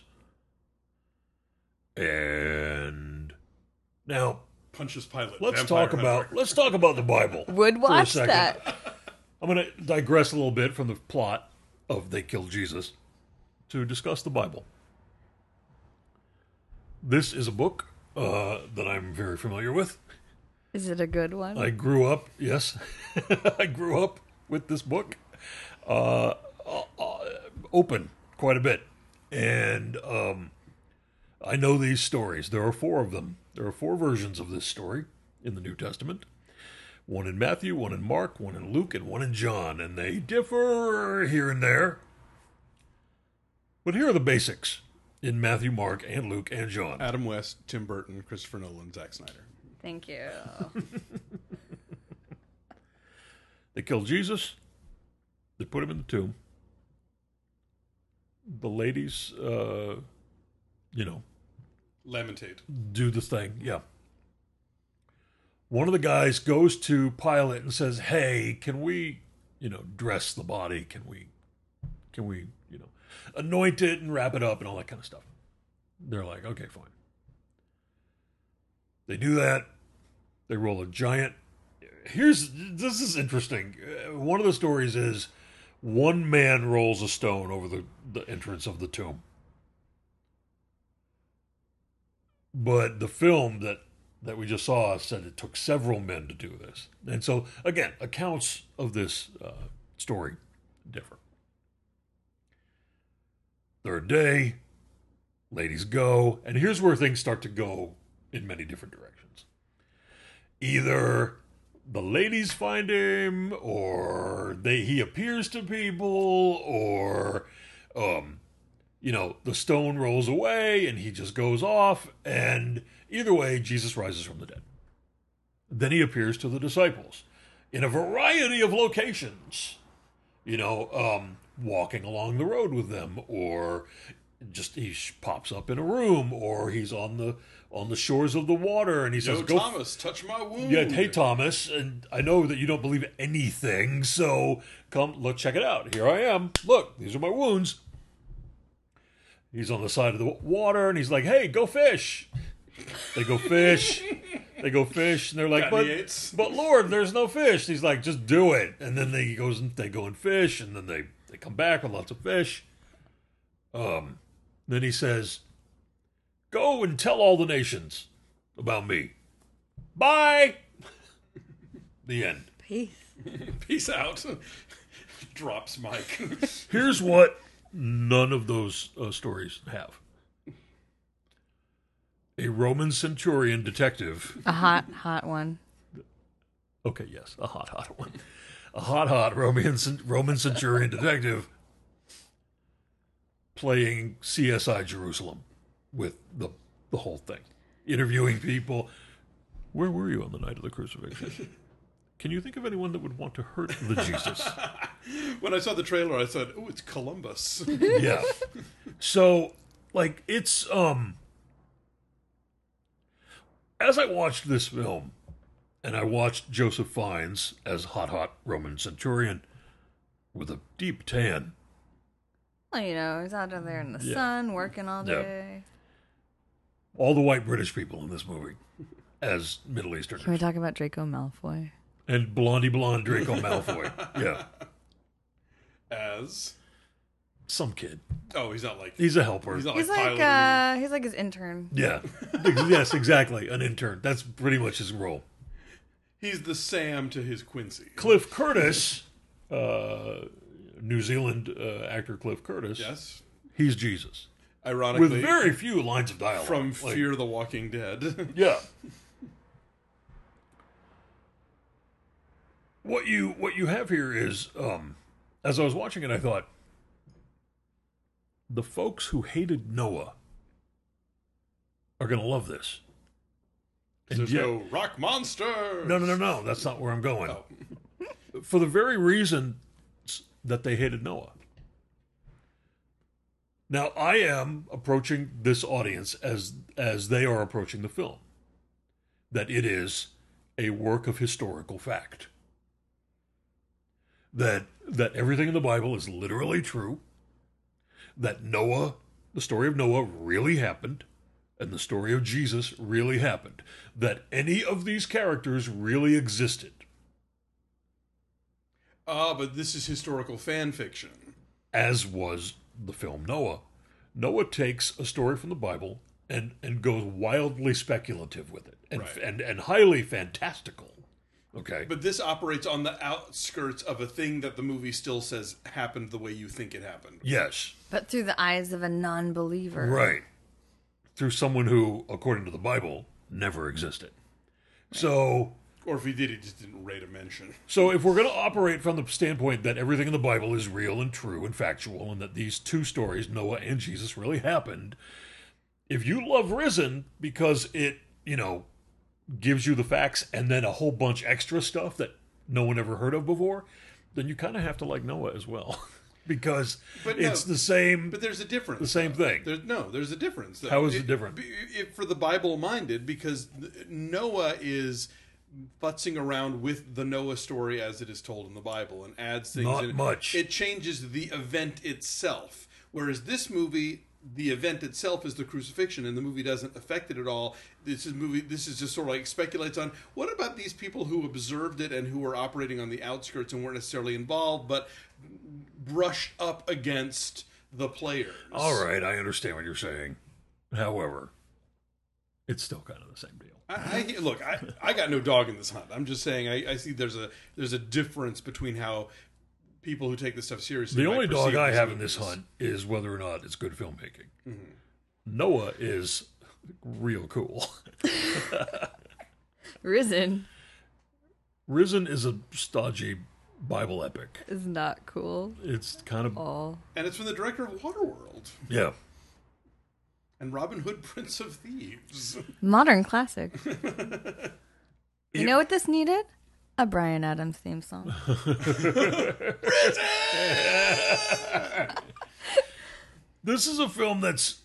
And now Punches Pilate. let's Vampire talk Hunter. about the Bible. Would for a watch second. that. I'm going to digress a little bit from the plot of They Killed Jesus to discuss the Bible. This is a book that I'm very familiar with. Is it a good one? I grew up, yes, I grew up with this book, open quite a bit. And I know these stories. There are 4 of them. There are 4 versions of this story in the New Testament. One in Matthew, one in Mark, one in Luke, and one in John. And they differ here and there. But here are the basics in Matthew, Mark, and Luke, and John. Adam West, Tim Burton, Christopher Nolan, Zack Snyder. Thank you. They kill Jesus. They put him in the tomb. The ladies, Lamentate. do the thing. Yeah. One of the guys goes to Pilate and says, "Hey, can we, dress the body? Can we, anoint it and wrap it up and all that kind of stuff?" They're like, "Okay, fine." They do that. They roll a giant. This is interesting. One of the stories is one man rolls a stone over the entrance of the tomb. But the film that we just saw said it took several men to do this. And so, again, accounts of this story differ. Third day, ladies go, and here's where things start to go in many different directions. Either the ladies find him, or he appears to people, or the stone rolls away and he just goes off, and either way, Jesus rises from the dead. Then he appears to the disciples in a variety of locations, walking along the road with them, or just he pops up in a room, or he's on the shores of the water and he says, "Go, Thomas, touch my wound." Yeah, hey Thomas, and I know that you don't believe anything, so come, look, check it out. Here I am. Look, these are my wounds. He's on the side of the water, and he's like, "Hey, go fish." They go fish. They go fish, and they're like, "But Lord, there's no fish." He's like, "Just do it." And then they go and fish, and then they come back with lots of fish. Then he says, "Go and tell all the nations about me. Bye." The end. Peace. Peace out. Drops Mike. Here's what none of those stories have. A Roman centurion detective. A hot one. Okay, yes, a hot one. A hot Roman centurion detective playing CSI Jerusalem with the whole thing. Interviewing people. Where were you on the night of the crucifixion? Can you think of anyone that would want to hurt the Jesus? When I saw the trailer, I said, "Oh, it's Columbus." Yeah. So, it's as I watched this film, and I watched Joseph Fiennes as hot Roman centurion with a deep tan. Well, he's out there in the sun working all day. All the white British people in this movie as Middle Easterners. Can we talk about Draco Malfoy? And blondie blonde Draco Malfoy. Yeah. As Some kid. Oh, he's not like... He's a helper. He's not He's like Pilot. he's like his intern. Yeah. Yes, exactly. An intern. That's pretty much his role. He's the Sam to his Quincy. Cliff Curtis, New Zealand actor Cliff Curtis, Yes. he's Jesus. Ironically, With very few lines of dialogue. from Fear the Walking Dead. Yeah. What you have here is, as I was watching it, I thought, the folks who hated Noah are going to love this. And There's yet- no rock monster. no. That's not where I'm going. Oh. For the very reason that they hated Noah. Now, I am approaching this audience as they are approaching the film. That it is a work of historical fact. That everything in the Bible is literally true. That Noah, the story of Noah really happened, and the story of Jesus really happened. That any of these characters really existed. But this is historical fan fiction. As was the film Noah. Noah takes a story from the Bible and goes wildly speculative with it, Right. and highly fantastical. Okay, But this operates on the outskirts of a thing that the movie still says happened the way you think it happened. yes, But through the eyes of a non-believer. right, through someone who, according to the Bible, never existed. So Or if he did, he just didn't rate a mention. So if we're going to operate from the standpoint that everything in the Bible is real and true and factual, and that these two stories, Noah and Jesus, really happened, if you love Risen because it, gives you the facts and then a whole bunch extra stuff that no one ever heard of before, then you kind of have to like Noah as well. Because But it's no, the same. But there's a difference. The same thing. There's a difference. Though. How is it different? For the Bible-minded, because Noah is futzing around with the Noah story as it is told in the Bible and adds things. Not in it. much. It changes the event itself. Whereas this movie, the event itself is the crucifixion, and the movie doesn't affect it at all. This is just sort of like speculates on what about these people who observed it and who were operating on the outskirts and weren't necessarily involved, but brushed up against the players. All right, I understand what you're saying. However, it's still kind of the same deal. I got no dog in this hunt. I'm just saying I see there's a difference between how people who take this stuff seriously. The might only dog perceive I these have in this movies. hunt is whether or not it's good filmmaking. Mm-hmm. Noah is real cool. Risen Risen is a stodgy Bible epic. is not cool. It's kind of Oh. And it's from the director of Waterworld yeah. and Robin Hood, Prince of Thieves. Modern classic. You know what this needed? A Bryan Adams theme song. This is a film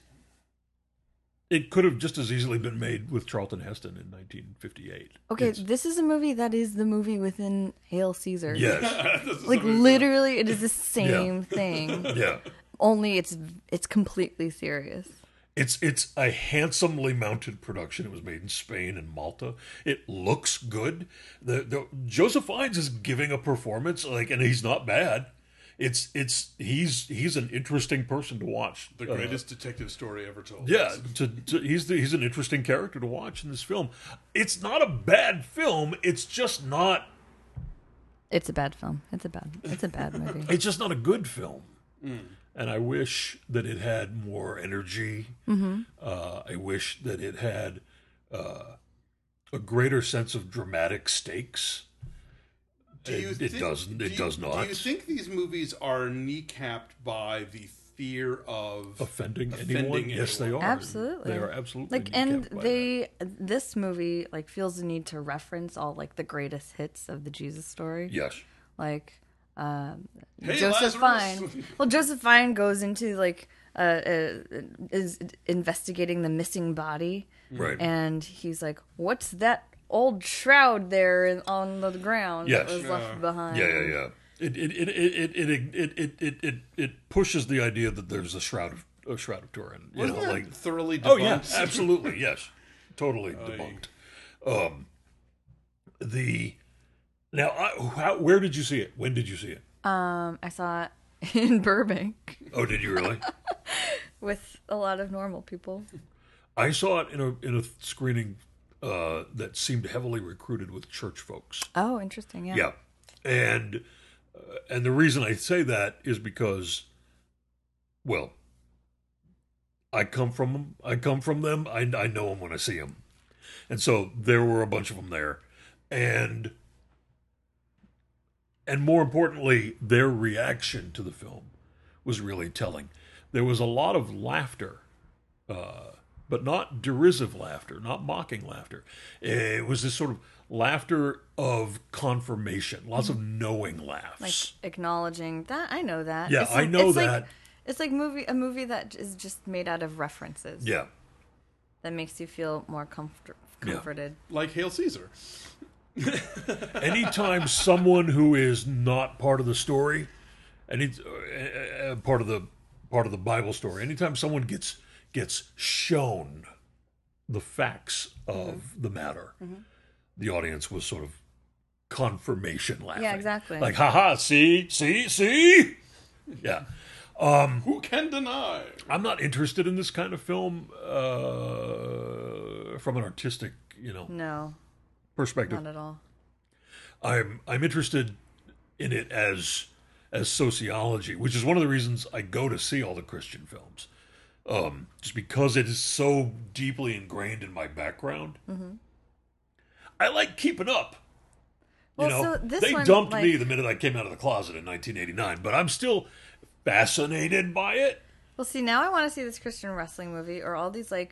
it could have just as easily been made with Charlton Heston in 1958. Okay, It's- this is a movie that is the movie within Hail Caesar. Yes. Like literally it is the same thing. Yeah. Only it's completely serious. It's a handsomely mounted production. It was made in Spain and Malta. It looks good. The Joseph Fiennes is giving a performance and he's not bad. He's an interesting person to watch. The greatest detective story ever told. Yeah, he's an interesting character to watch in this film. It's not a bad film. It's just not. It's a bad film. It's a bad movie. It's just not a good film. And I wish that it had more energy. I wish that it had a greater sense of dramatic stakes. It doesn't. It does not. Do you think these movies are kneecapped by the fear of offending anyone? Yes, they are. Absolutely. They are absolutely. Like, and kneecapped by that. this movie feels the need to reference all the greatest hits of the Jesus story. Yes. Like Hey, Joseph Lazarus! Fiennes. Well, Joseph Fiennes goes into is investigating the missing body, Right. and he's like, "What's that old shroud there on the ground Yes. that was left behind?" Yeah. It pushes the idea that there's a shroud of Turin. Wasn't that thoroughly debunked? Oh yeah, absolutely, yes, totally debunked. Where did you see it? When did you see it? I saw it in Burbank Oh, did you really? with a lot of normal people. I saw it in a screening that seemed heavily recruited with church folks. Oh, interesting. Yeah. Yeah, and the reason I say that is because, well, I come from them. I know them when I see them, and so there were a bunch of them there, and more importantly, their reaction to the film was really telling. There was a lot of laughter, but not derisive laughter, not mocking laughter. It was this sort of laughter of confirmation, lots of knowing laughs. Like acknowledging that. I know that. Yeah, I know that. It's like a movie that is just made out of references. Yeah. That makes you feel more comforted. Like Hail Caesar. Anytime someone who is not part of the story, part of the Bible story, anytime someone gets shown the facts of the matter, the audience was sort of confirmation laughing. Yeah, exactly. Like, haha, see? Yeah. Who can deny? I'm not interested in this kind of film from an artistic, No, perspective. not at all. I'm interested in it as sociology, which is one of the reasons I go to see all the Christian films. Just because it is so deeply ingrained in my background. I like Keeping Up. Well, so this they one, dumped like- me the minute I came out of the closet in 1989, but I'm still fascinated by it. Well, see, now I want to see this Christian wrestling movie or all these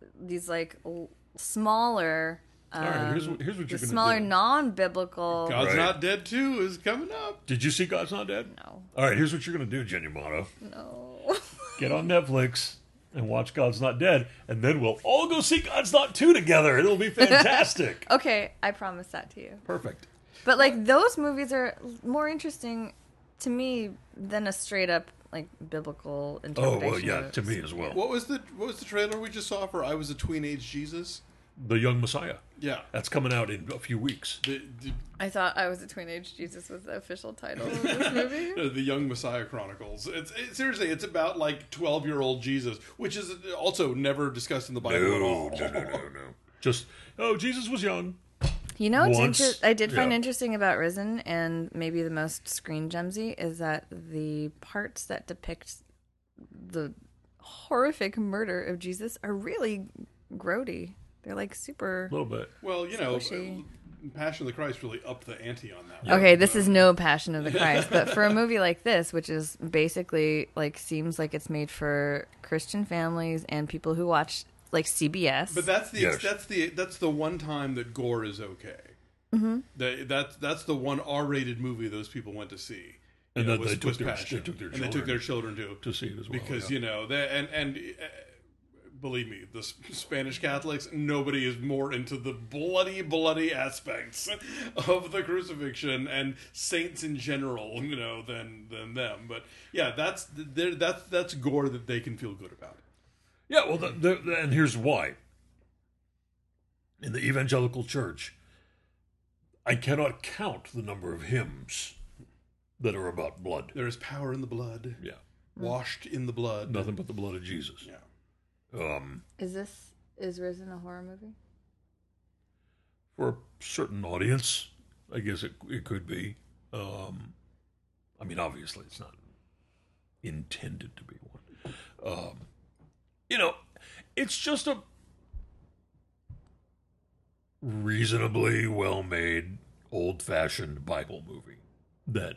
smaller. All right, here's what you're the going to smaller do. non-biblical. God's Right. Not Dead 2 is coming up. Did you see God's Not Dead? No, All right, here's what you're going to do, Jenny Motto. no. Get on Netflix and watch God's Not Dead, and then we'll all go see God's Not 2 together. It'll be fantastic. Okay, I promise that to you. Perfect. But like those movies are more interesting to me than a straight up like biblical Oh, interpretation. well, yeah, of to me as well. What was the trailer we just saw for I Was a Tween-Age Jesus? The Young Messiah. Yeah. That's coming out in a few weeks. I thought I Was a Tween-Age Jesus was the official title of this movie. The Young Messiah Chronicles. Seriously, it's about like 12-year-old Jesus, which is also never discussed in the Bible at all. No. Just, Jesus was young. You know, Once, I did find yeah. interesting about Risen, and maybe the most screen gemsy is that the parts that depict the horrific murder of Jesus are really grody. They're like super. A little bit. Well, Squishy. Passion of the Christ really upped the ante on that one. Okay, this is no Passion of the Christ, but for a movie like this, which is basically like seems like it's made for Christian families and people who watch like CBS. But that's Yes. that's the one time that gore is okay. Mm-hmm. That's the one R-rated movie those people went to see. And then was they took their Passion. children And they took their children to see it as well. because yeah. believe me, the Spanish Catholics, nobody is more into the bloody aspects of the crucifixion and saints in general, than them. But yeah, that's gore that they can feel good about. Yeah, well, and here's why. In the evangelical church, I cannot count the number of hymns that are about blood. There is power in the blood, Yeah. washed in the blood. Nothing but the blood of Jesus. Yeah. Is Risen a horror movie? For a certain audience, I guess it could be. I mean, obviously, it's not intended to be one. It's just a reasonably well-made, old-fashioned Bible movie that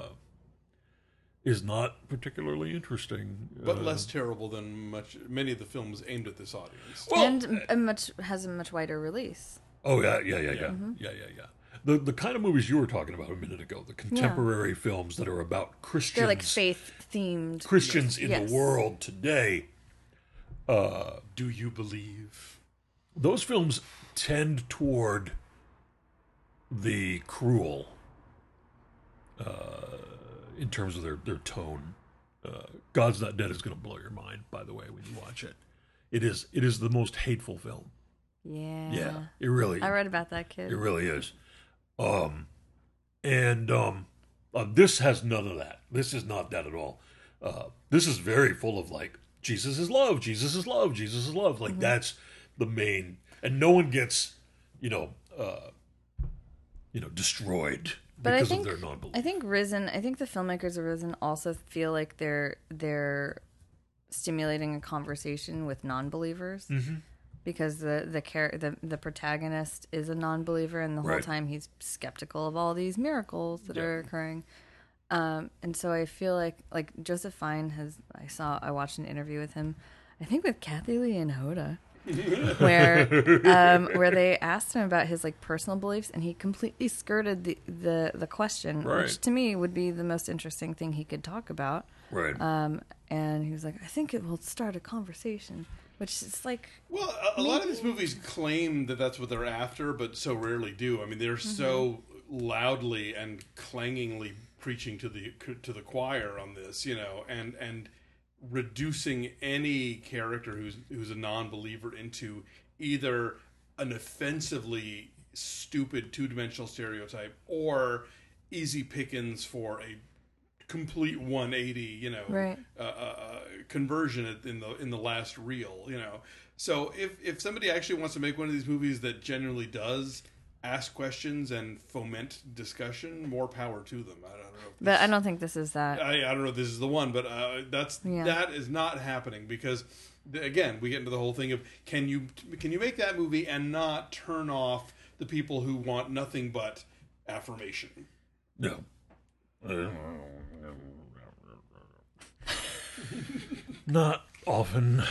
is not particularly interesting. But less terrible than many of the films aimed at this audience. Well, And has a much wider release. Oh yeah. The kind of movies you were talking about a minute ago, the contemporary films that are about Christians. They're like faith themed. Christians in Yes. the world today. Do you believe? Those films tend toward the cruel in terms of their tone. God's Not Dead is going to blow your mind, by the way, when you watch it. It is the most hateful film. Yeah. Yeah, it really. I read about that kid. It really is. This has none of that. This is not that at all. This is very full of like, Jesus is love, Jesus is love, Jesus is love. Like that's the main, and no one gets you know, destroyed But because of their non-belief. I think the filmmakers of Risen also feel like they're stimulating a conversation with non-believers. Mm-hmm. Because the protagonist is a non-believer, and the whole Right. time he's skeptical of all these miracles that are occurring. And so I feel like Joseph Fiennes I watched an interview with him, I think with Kathy Lee and Hoda, where they asked him about his like personal beliefs, and he completely skirted the question, Right. which to me would be the most interesting thing he could talk about. Right. And he was like, I think it will start a conversation, which is like, Well, a lot of these movies claim that that's what they're after, but so rarely do. I mean, they're so loudly and clangingly preaching to the choir on this, and reducing any character who's a non-believer into either an offensively stupid two-dimensional stereotype or easy pickings for a complete 180, Right. conversion in the last reel, So if somebody actually wants to make one of these movies that genuinely does ask questions and foment discussion, more power to them. I don't know. but I don't think this is that. I don't know if this is the one, but that is not happening because again we get into the whole thing of can you make that movie and not turn off the people who want nothing but affirmation? No. Not often.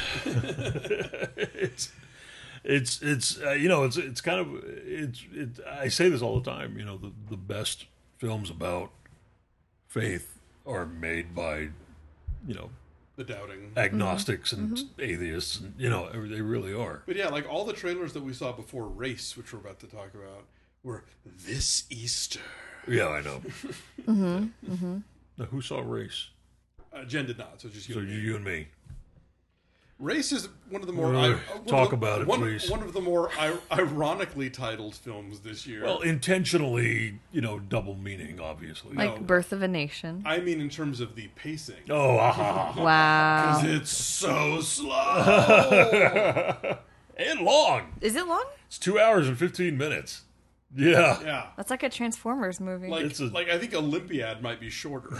it's kind of I say this all the time. The best films about faith are made by The doubting. agnostics and atheists, and they really are. But yeah, like all the trailers that we saw before Race, which we're about to talk about, were this Easter. Yeah, I know. Now, who saw Race? Jen did not, so just you. So and me. you and me. Race is one of the more Talk about it, please. One of the more ironically titled films this year. Well, intentionally, double meaning, obviously. Like Birth of a Nation. I mean, in terms of the pacing, Oh, Wow. it's so slow. and long. Is it long? It's 2 hours and 15 minutes. Yeah. Yeah, That's like a Transformers movie. like It's a- I think Olympiad might be shorter.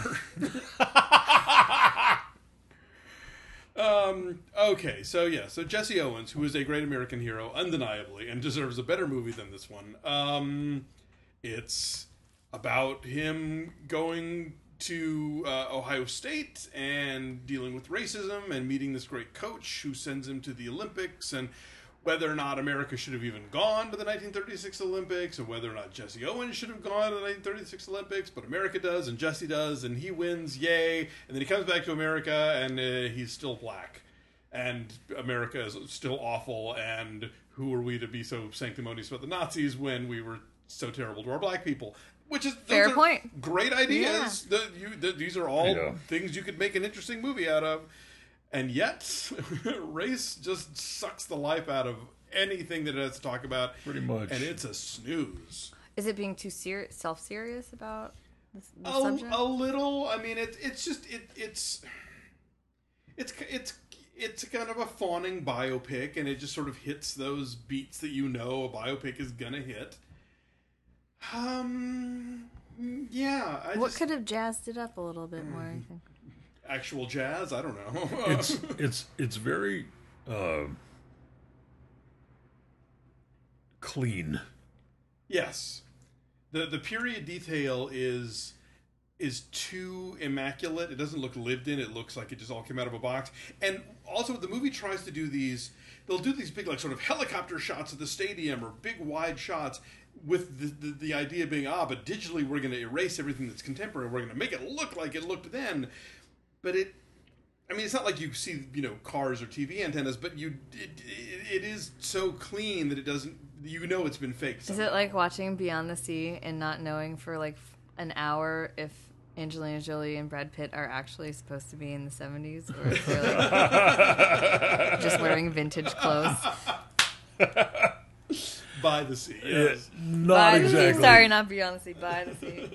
Okay, so Jesse Owens, who is a great American hero, undeniably, and deserves a better movie than this one. It's about him going to Ohio State and dealing with racism and meeting this great coach who sends him to the Olympics, and whether or not America should have even gone to the 1936 Olympics, or whether or not Jesse Owens should have gone to the 1936 Olympics, but America does, and Jesse does, and he wins, yay, and then he comes back to America, and he's still black, and America is still awful, and who are we to be so sanctimonious about the Nazis when we were so terrible to our black people? Which is Fair those are point. Great ideas. These are all Yeah. things you could make an interesting movie out of. And yet, Race just sucks the life out of anything that it has to talk about. Pretty much. And it's a snooze. Is it being too self-serious about this subject? A little. I mean, it's kind of a fawning biopic, and it just sort of hits those beats that a biopic is gonna hit. Yeah. What could have jazzed it up a little bit more, I think? Actual jazz? I don't know. It's very clean. Yes. The period detail is too immaculate. It doesn't look lived in. It looks like it just all came out of a box. And also the movie tries to do they'll do these big like sort of helicopter shots of the stadium or big wide shots with the idea being, but digitally we're going to erase everything that's contemporary. We're going to make it look like it looked then. But it's not like you see, cars or TV antennas, but it is so clean that it doesn't, it's been faked. Is it like watching Beyond the Sea and not knowing for like an hour if Angelina Jolie and Brad Pitt are actually supposed to be in the 70s, or if they're like just wearing vintage clothes? By the sea, yes. Not By the exactly. sea. Sorry, not Beyond the Sea. By the sea.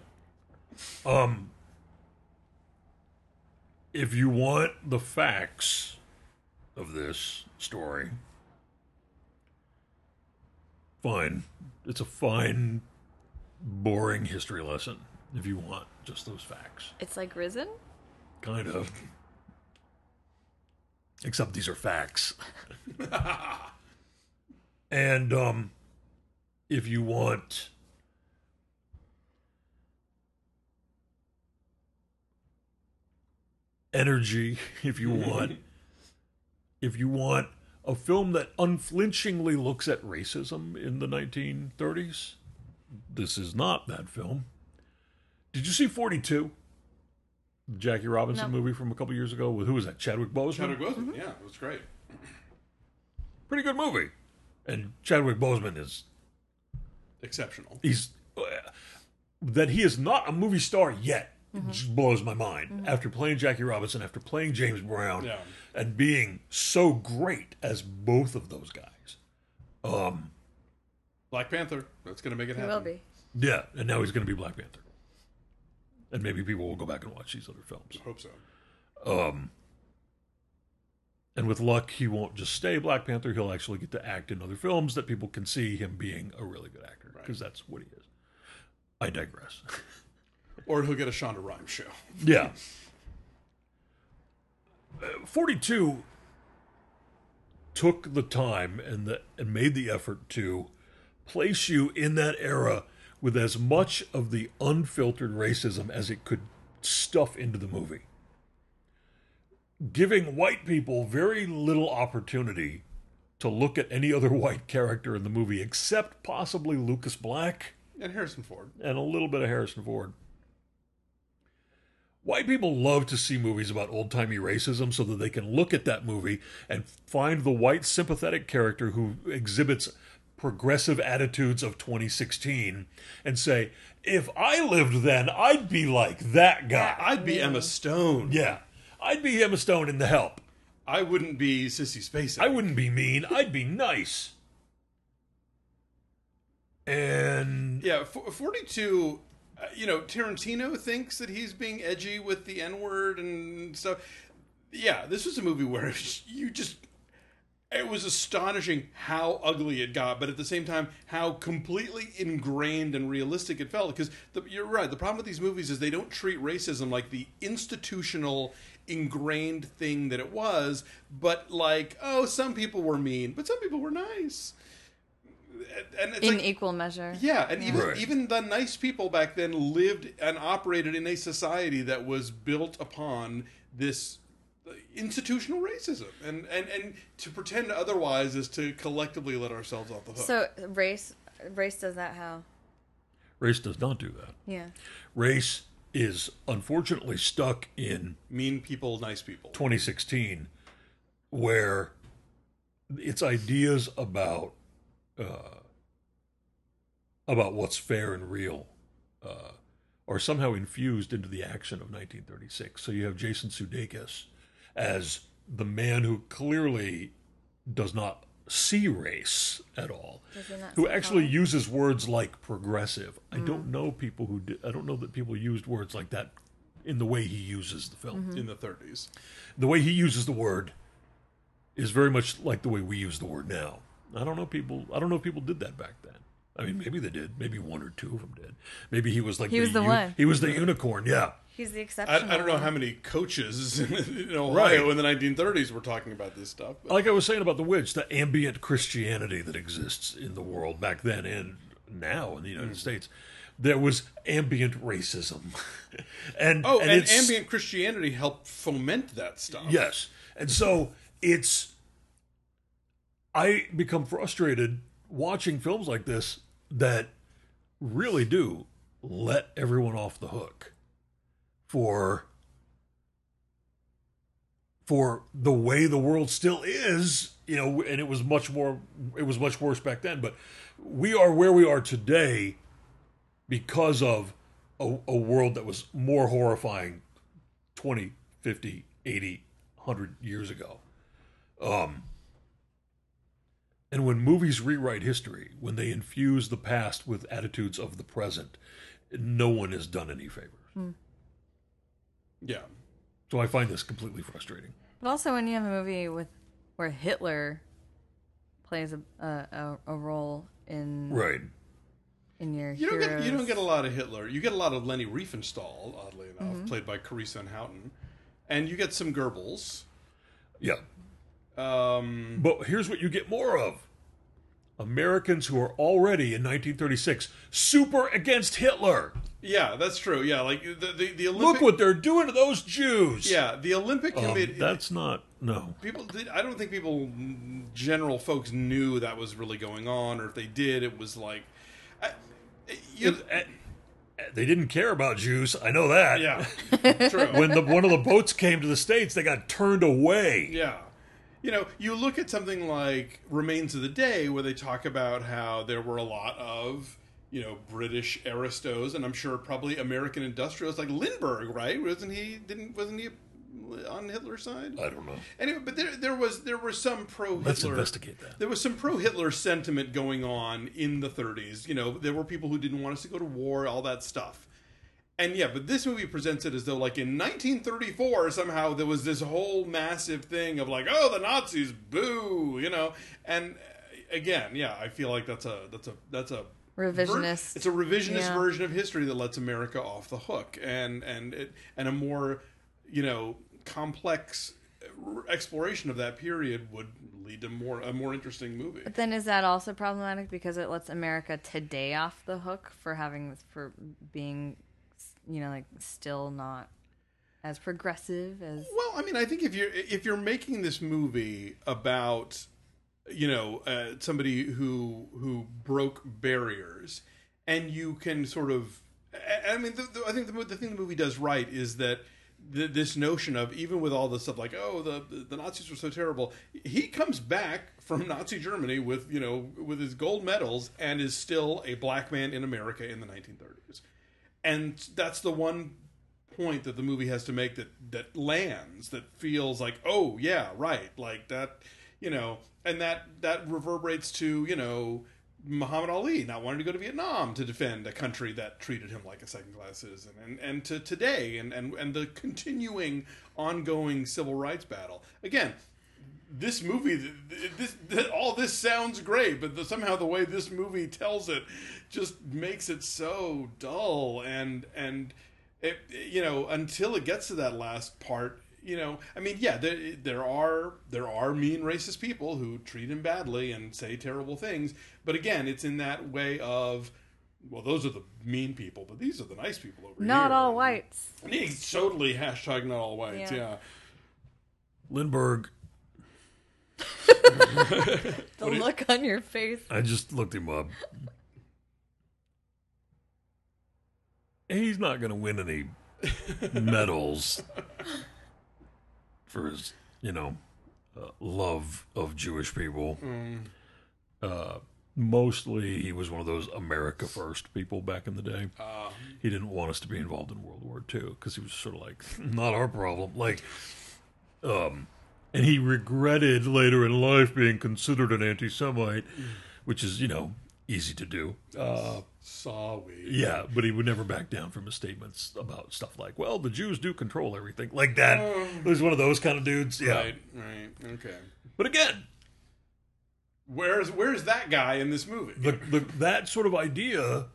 If you want the facts of this story, fine. It's a fine, boring history lesson if you want just those facts. It's like Risen? Kind of. Except these are facts. And if you want energy, if you want a film that unflinchingly looks at racism in the 1930s, this is not that film. Did you see 42? The Jackie Robinson movie from a couple years ago with, who was that? Chadwick Boseman? Chadwick Boseman, yeah, it was great. Pretty good movie. And Chadwick Boseman is Exceptional. that he is not a movie star yet. Just blows my mind. After playing Jackie Robinson, after playing James Brown, Yeah. and being so great as both of those guys. Black Panther, that's going to make it He happen. will be. Yeah, and now he's going to be Black Panther. And maybe people will go back and watch these other films. Hope so. And with luck, he won't just stay Black Panther. He'll actually get to act in other films that people can see him being a really good actor, because that's what he is. I digress. Or he'll get a Shonda Rhimes show. Yeah. 42 took the time and made the effort to place you in that era with as much of the unfiltered racism as it could stuff into the movie, giving white people very little opportunity to look at any other white character in the movie except possibly Lucas Black And Harrison Ford. and a little bit of Harrison Ford. White people love to see movies about old-timey racism so that they can look at that movie and find the white sympathetic character who exhibits progressive attitudes of 2016 and say, if I lived then, I'd be like that guy. I'd be Emma Stone. Yeah. I'd be Emma Stone in The Help. I wouldn't be Sissy Spacek. I wouldn't be mean. I'd be nice. And Yeah, 42, Tarantino thinks that he's being edgy with the N-word and stuff. Yeah, this was a movie where it was astonishing how ugly it got, but at the same time, how completely ingrained and realistic it felt. Because you're right, the problem with these movies is they don't treat racism like the institutional, ingrained thing that it was, but like, oh, some people were mean, but some people were nice. And it's In like, equal measure. yeah, and Right. even the nice people back then lived and operated in a society that was built upon this institutional racism, and to pretend otherwise is to collectively let ourselves off the hook. So race does that how? race does not do that. Yeah. Race is unfortunately stuck in Mean people, nice people. 2016, where its ideas about what's fair and real are somehow infused into the action of 1936. So you have Jason Sudeikis as the man who clearly does not see race at all, Does he not who see actually color? uses words like progressive. I don't know people who I don't know that people used words like that in the way he uses the film. In the 30s. The way he uses the word is very much like the way we use the word now. I don't know if people did that back then. I mean, maybe they did. Maybe one or two of them did. Maybe he was like He was the one. He was the unicorn. Yeah. He's the exception. I don't know how many coaches in Ohio Right. in the 1930s were talking about this stuff. But Like I was saying about the witch, the ambient Christianity that exists in the world back then and now in the United States, there was ambient racism, and it's, ambient Christianity helped foment that stuff. yes, and so I become frustrated watching films like this that really do let everyone off the hook for the way the world still is, and it was much worse back then, but we are where we are today because of a world that was more horrifying 20, 50, 80, 100 years ago. And when movies rewrite history, when they infuse the past with attitudes of the present, no one has done any favors. Yeah. So I find this completely frustrating. But also when you have a movie where Hitler plays a role in Right. in your You heroes. don't get a lot of Hitler. You get a lot of Leni Riefenstahl, oddly enough, played by Carissa and Houghton, and you get some Goebbels. Yeah. But here's what you get more of. Americans who are already in 1936 super against Hitler. Yeah, that's true. Yeah, like the Olympic. Look what they're doing to those Jews. Yeah, the Olympic Committee. That's not no. I don't think general folks knew that was really going on, or if they did, it was like, They didn't care about Jews. I know that. yeah, true. When one of the boats came to the States, they got turned away. Yeah. You know, you look at something like Remains of the Day, where they talk about how there were a lot of, British aristos, and I'm sure probably American industrialists like Lindbergh, right? Wasn't he on Hitler's side? I don't know. Anyway, but there was some pro-Hitler. Let's investigate that. There was some pro-Hitler sentiment going on in the 30s. There were people who didn't want us to go to war, all that stuff. And yeah, but this movie presents it as though, like, in 1934, somehow there was this whole massive thing of like, oh, the Nazis, boo, And again, yeah, I feel like that's a revisionist. It's a revisionist version of history that lets America off the hook, and a more, complex exploration of that period would lead to a more interesting movie. But then is that also problematic because it lets America today off the hook for being, still not as progressive as? Well, I mean, I think if you're making this movie about, somebody who broke barriers, and you can sort of, I mean, I think the thing the movie does right is that this notion of, even with all this stuff like, oh, the Nazis were so terrible, he comes back from Nazi Germany with his gold medals and is still a black man in America in the 1930s. And that's the one point that the movie has to make that lands, that feels like, oh yeah, right, like that, and that reverberates to, Muhammad Ali not wanting to go to Vietnam to defend a country that treated him like a second-class citizen, and to today, and the continuing, ongoing civil rights battle. Again, this movie, all this sounds great, but somehow the way this movie tells it just makes it so dull, and it, until it gets to that last part. I mean, yeah, there are mean racist people who treat him badly and say terrible things. But again, it's in that way of, well, those are the mean people, but these are the nice people over here. Not all whites. And he's totally hashtag not all whites, yeah. Lindbergh. The look on your face. I just looked him up. He's not going to win any medals for his, love of Jewish people. Mostly, he was one of those America First people back in the day. He didn't want us to be involved in World War II because he was sort of like, not our problem. Like, and he regretted later in life being considered an anti-Semite, which is, easy to do. Sorry. Yeah, but he would never back down from his statements about stuff like, well, the Jews do control everything. Like that. He was one of those kind of dudes. Yeah. Right, okay. But again, where's that guy in this movie? That sort of idea,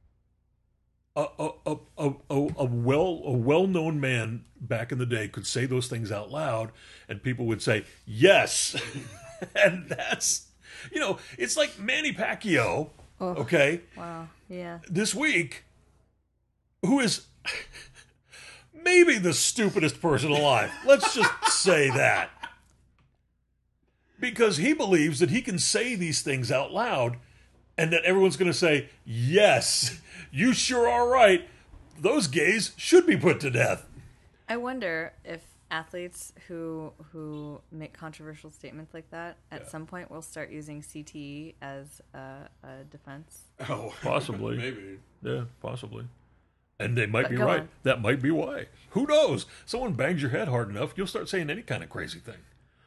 a well-known man back in the day could say those things out loud, and people would say, yes. And that's, it's like Manny Pacquiao, okay? Wow, yeah. This week, who is maybe the stupidest person alive. Let's just say that. Because he believes that he can say these things out loud and that everyone's going to say, yes, you sure are right. Those gays should be put to death. I wonder if athletes who make controversial statements like that at some point will start using CTE as a defense. Oh, possibly. Maybe. Yeah, possibly. And they might But be go right. on. That might be why. Who knows? Someone bangs your head hard enough, you'll start saying any kind of crazy thing.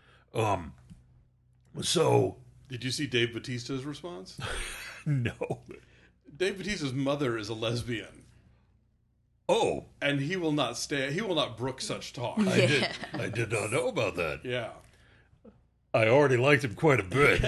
So, Did you see Dave Bautista's response? no. Dave Bautista's mother is a lesbian, Oh, and he will not brook such talk. I did not know about that. Yeah. I already liked him quite a bit.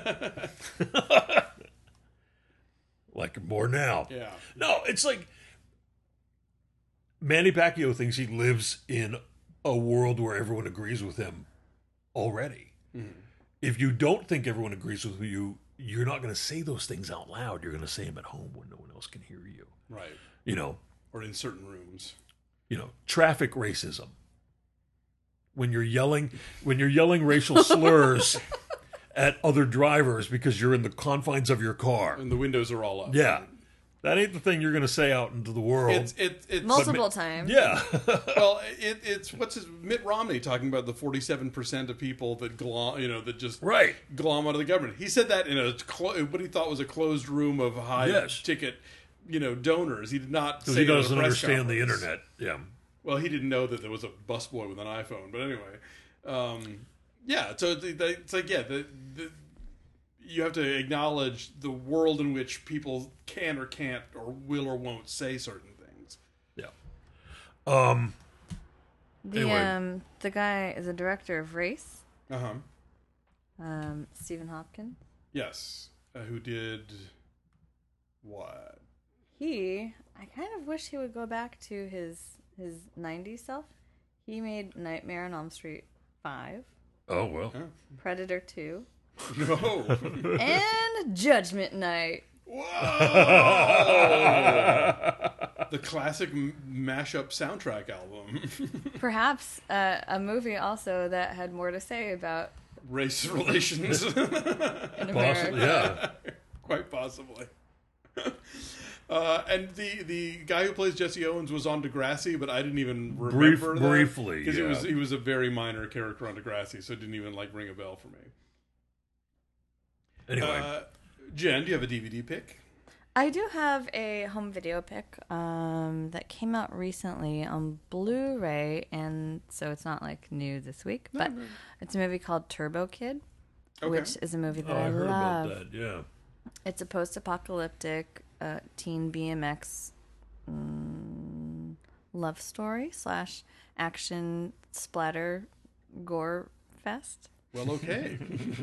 Like him more now. Yeah. No, it's like Manny Pacquiao thinks he lives in a world where everyone agrees with him already. If you don't think everyone agrees with you, you're not going to say those things out loud. You're going to say them at home when no one else can hear you. Right. You know, Or in certain rooms. Traffic racism. When you're yelling racial slurs at other drivers because you're in the confines of your car. And the windows are all up. Yeah. That ain't the thing you're going to say out into the world. It's Multiple times. Yeah. well, it's Mitt Romney talking about the 47% of people that that just Right. glom out of the government. He said that in what he thought was a closed room of high ticket, donors. He did not Because say he it at a doesn't press understand the conference. internet. Yeah. Well, he didn't know that there was a busboy with an iPhone. But anyway, so it's like you have to acknowledge the world in which people can or can't or will or won't say certain things. Yeah. Anyway. The guy is a director of Race. Stephen Hopkins. Yes. Who did what? I kind of wish he would go back to his 90s self. He made Nightmare on Elm Street 5, Oh, well. Predator 2, No. and Judgment Night. Whoa! The classic mashup soundtrack album. Perhaps a movie also that had more to say about Race relations. in America. Possibly, yeah. Quite possibly. And the guy who plays Jesse Owens was on Degrassi, but I didn't even remember that. Briefly, Because he was a very minor character on Degrassi, so it didn't even ring a bell for me. Anyway. Jen, do you have a DVD pick? I do have a home video pick that came out recently on Blu-ray, and so it's not like new this week, but it's a movie called Turbo Kid, which is a movie that I heard love. about that, yeah. It's a post-apocalyptic teen BMX love story / action splatter gore fest. Well, okay.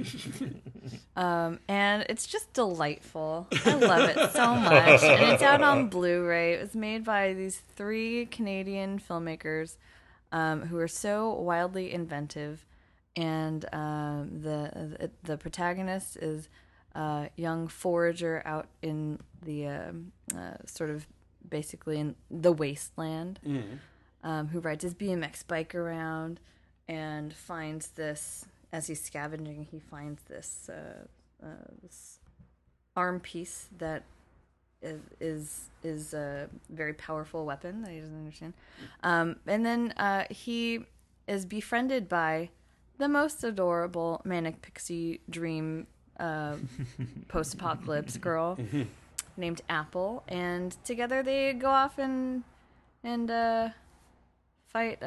And it's just delightful. I love it so much. And it's out on Blu-ray. It was made by these 3 Canadian filmmakers who are so wildly inventive. And the protagonist is a young forager out in the sort of basically in the wasteland, who rides his BMX bike around and finds this. As he's scavenging, he finds this arm piece that is a very powerful weapon that he doesn't understand. And then he is befriended by the most adorable manic pixie dream post-apocalypse girl named Apple, and together they go off and fight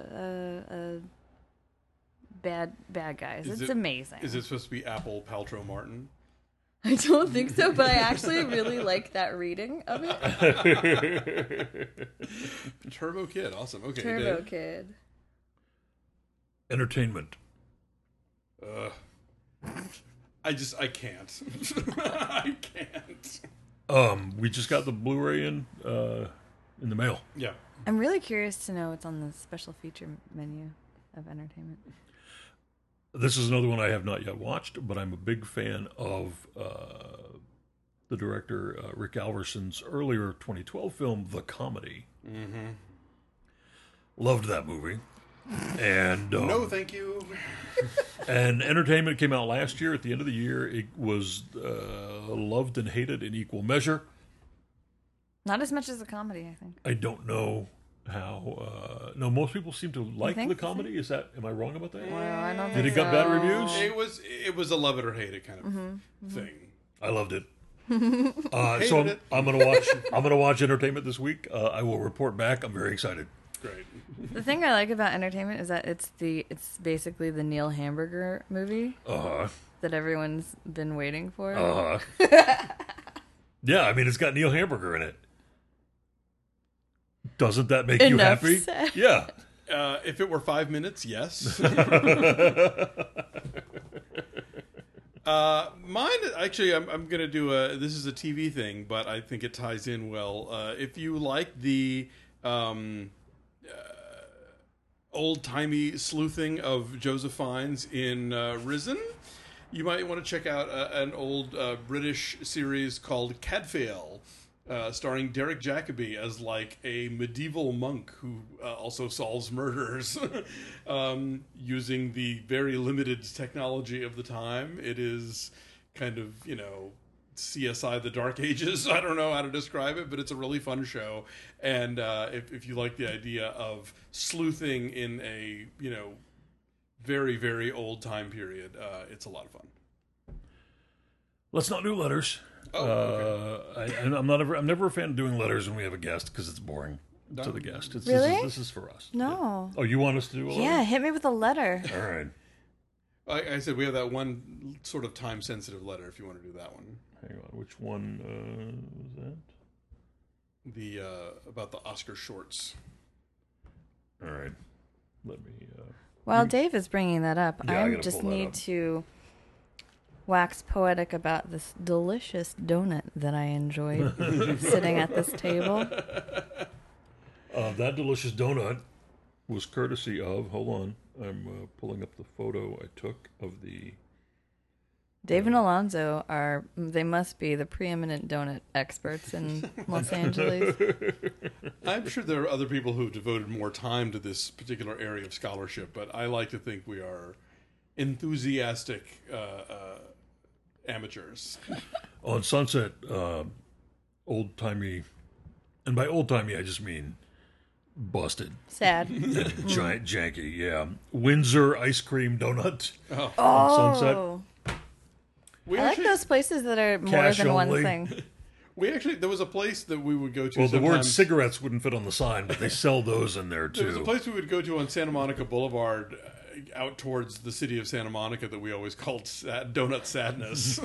bad guys. It's amazing. Is it supposed to be Apple Paltrow Martin? I don't think so, but I actually really like that reading of it. Turbo Kid, awesome. Okay, Turbo Dave. Kid. Entertainment. I can't. I can't. We just got the Blu-ray in the mail. Yeah. I'm really curious to know what's on the special feature menu of entertainment. This is another one I have not yet watched, but I'm a big fan of the director Rick Alverson's earlier 2012 film, The Comedy. Mm-hmm. Loved that movie. And No, thank you. And Entertainment came out last year. At the end of the year, it was loved and hated in equal measure. Not as much as a comedy, I think. I don't know how. No, most people seem to like think The Comedy. Is that? Am I wrong about that? Well, I don't Did think it get bad so. reviews? It was a love it or hate it kind of thing. I loved it. Hated So it. I'm gonna watch Entertainment this week. I will report back. I'm very excited. Great. The thing I like about Entertainment is that it's basically the Neil Hamburger movie that everyone's been waiting for. Yeah, I mean it's got Neil Hamburger in it. Doesn't that make Enough you happy? said. Yeah. If it were 5 minutes, yes. Mine, actually, I'm going to do this is a TV thing, but I think it ties in well. If you like the old-timey sleuthing of Joseph Fiennes in Risen, you might want to check out an old British series called Cadfael, starring Derek Jacobi as like a medieval monk who also solves murders using the very limited technology of the time. It is kind of, CSI the Dark Ages. I don't know how to describe it, but it's a really fun show. And if you like the idea of sleuthing in a, very, very old time period, it's a lot of fun. Let's not do letters. Oh, okay. I'm never a fan of doing letters when we have a guest because it's boring to the guest. Really? This is for us. No. Oh, you want us to do a letter? Yeah, hit me with a letter. All right. Like I said, we have that one sort of time-sensitive letter, if you want to do that one. Hang on. Which one was that? The about the Oscar shorts. All right. Let me... While Dave is bringing that up, Yeah, I I gotta just pull that need up. to wax poetic about this delicious donut that I enjoyed sitting at this table. that delicious donut was courtesy of... Hold on. I'm pulling up the photo I took of the... Dave and Alonzo they must be the preeminent donut experts in Los Angeles. I'm sure there are other people who have devoted more time to this particular area of scholarship, but I like to think we are enthusiastic amateurs. On Sunset, old-timey... And by old-timey, I just mean busted. Sad. Giant janky, yeah. Windsor ice cream donut Oh. on Sunset. We I like actually, those places that are more Cash than one only. thing. there was a place that we would go to. Well, the word sometimes. cigarettes wouldn't fit on the sign, but they sell those in there There was a too. place we would go to on Santa Monica Boulevard, out towards the city of Santa Monica, that we always called Donut Sadness.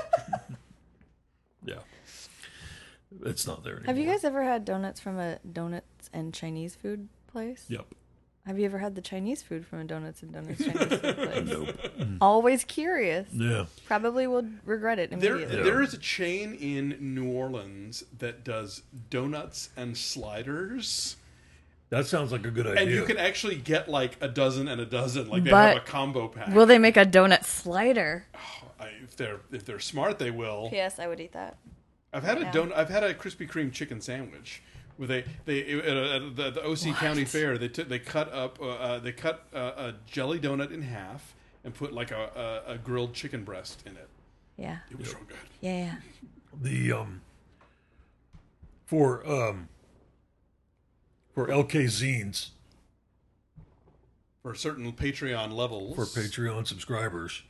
Yeah, it's not there anymore. Have you guys ever had donuts from a donuts and Chinese food place? Yep. Have you ever had the Chinese food from a donuts and donuts Chinese food place? Nope. Always curious. Yeah. Probably will regret it immediately. There is a chain in New Orleans that does donuts and sliders. That sounds like a good idea. And you can actually get like a dozen and a dozen. Like they But have a combo pack. Will they make a donut slider? If they're smart, they will. Yes, I would eat that. I've had a Krispy Kreme chicken sandwich. Where at the OC County Fair, they cut a jelly donut in half and put like a grilled chicken breast in it. Yeah. It was real good. Yeah. The for LK zines For certain Patreon levels. for Patreon subscribers,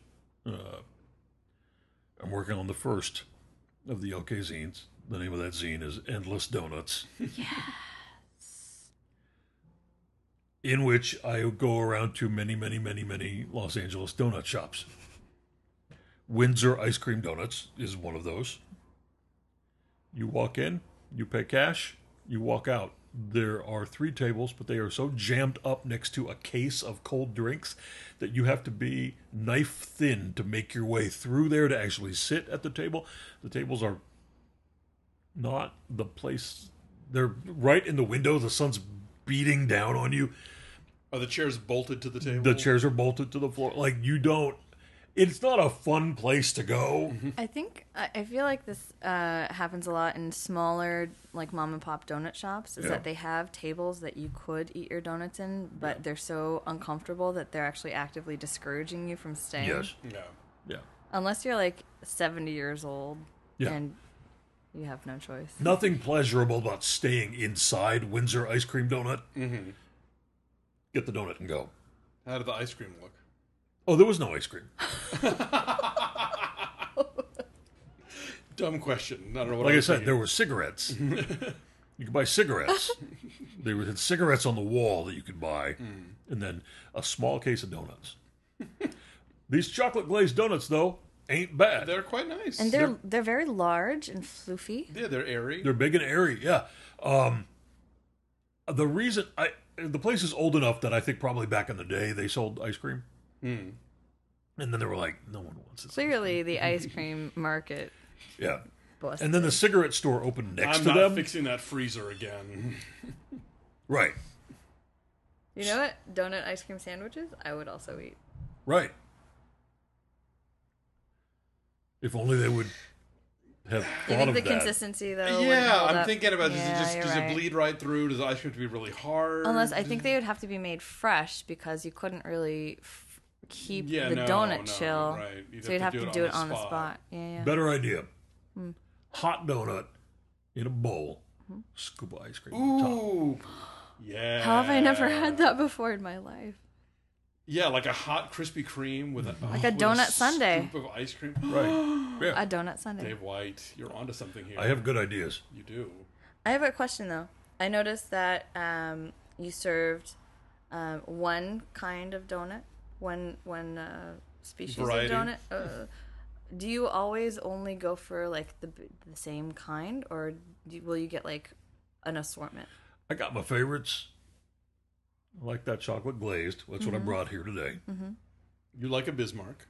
I'm working on the first of the LK zines. The name of that zine is Endless Donuts. Yes. In which I go around to many, many, many, many Los Angeles donut shops. Windsor Ice Cream Donuts is one of those. You walk in, you pay cash, you walk out. There are 3 tables, but they are so jammed up next to a case of cold drinks that you have to be knife thin to make your way through there to actually sit at the table. The tables are not the place. They're right in the window. The sun's beating down on you. Are the chairs bolted to the table? The chairs are bolted to the floor. Like, you don't... It's not a fun place to go. I feel like this happens a lot in smaller, like mom and pop donut shops. Is that they have tables that you could eat your donuts in, but they're so uncomfortable that they're actually actively discouraging you from staying. Yes. No. Yeah. Unless you're like 70 years old Yeah. and you have no choice. Nothing pleasurable about staying inside Windsor Ice Cream Donut. Mm-hmm. Get the donut and go. How did the ice cream look? Oh, there was no ice cream. Dumb question. I don't know what Like I I was said, thinking. there were cigarettes. You could buy cigarettes. They had cigarettes on the wall that you could buy, and then a small case of donuts. These chocolate glazed donuts, though, ain't bad. They're quite nice. And they're very large and floofy. Yeah, they're airy. They're big and airy. Yeah. The reason the place is old enough that I think probably back in the day they sold ice cream. And And then they were like, no one wants this. Clearly, the ice cream market Yeah. busted. And then the cigarette store opened next I'm to not them. fixing that freezer again. Right. You know what? Donut ice cream sandwiches, I would also eat. Right. If only they would have You thought think of the that. consistency though? would Yeah, hold I'm up? thinking about Yeah, you're does it right. bleed right through? Does the ice cream have to be really hard? Unless I think they would have to be made fresh because you couldn't really keep the donut chill. Right. So you'd have to do it on the spot. Yeah. Better idea. Hot donut in a bowl. Scoop of ice cream on top. Ooh. Yeah. How have I never had that before in my life? Yeah, like a hot Krispy Kreme with a Like a donut sundae. scoop of ice cream. Right. Yeah. A donut sundae. Dave White, you're onto something here. I have good ideas. You do. I have a question though. I noticed that you served one kind of donut, one species Variety. of donut. Do you always only go for like the same kind, or will you get like an assortment? I got my favorites. I like that chocolate glazed. That's what I brought here today. You like a Bismarck.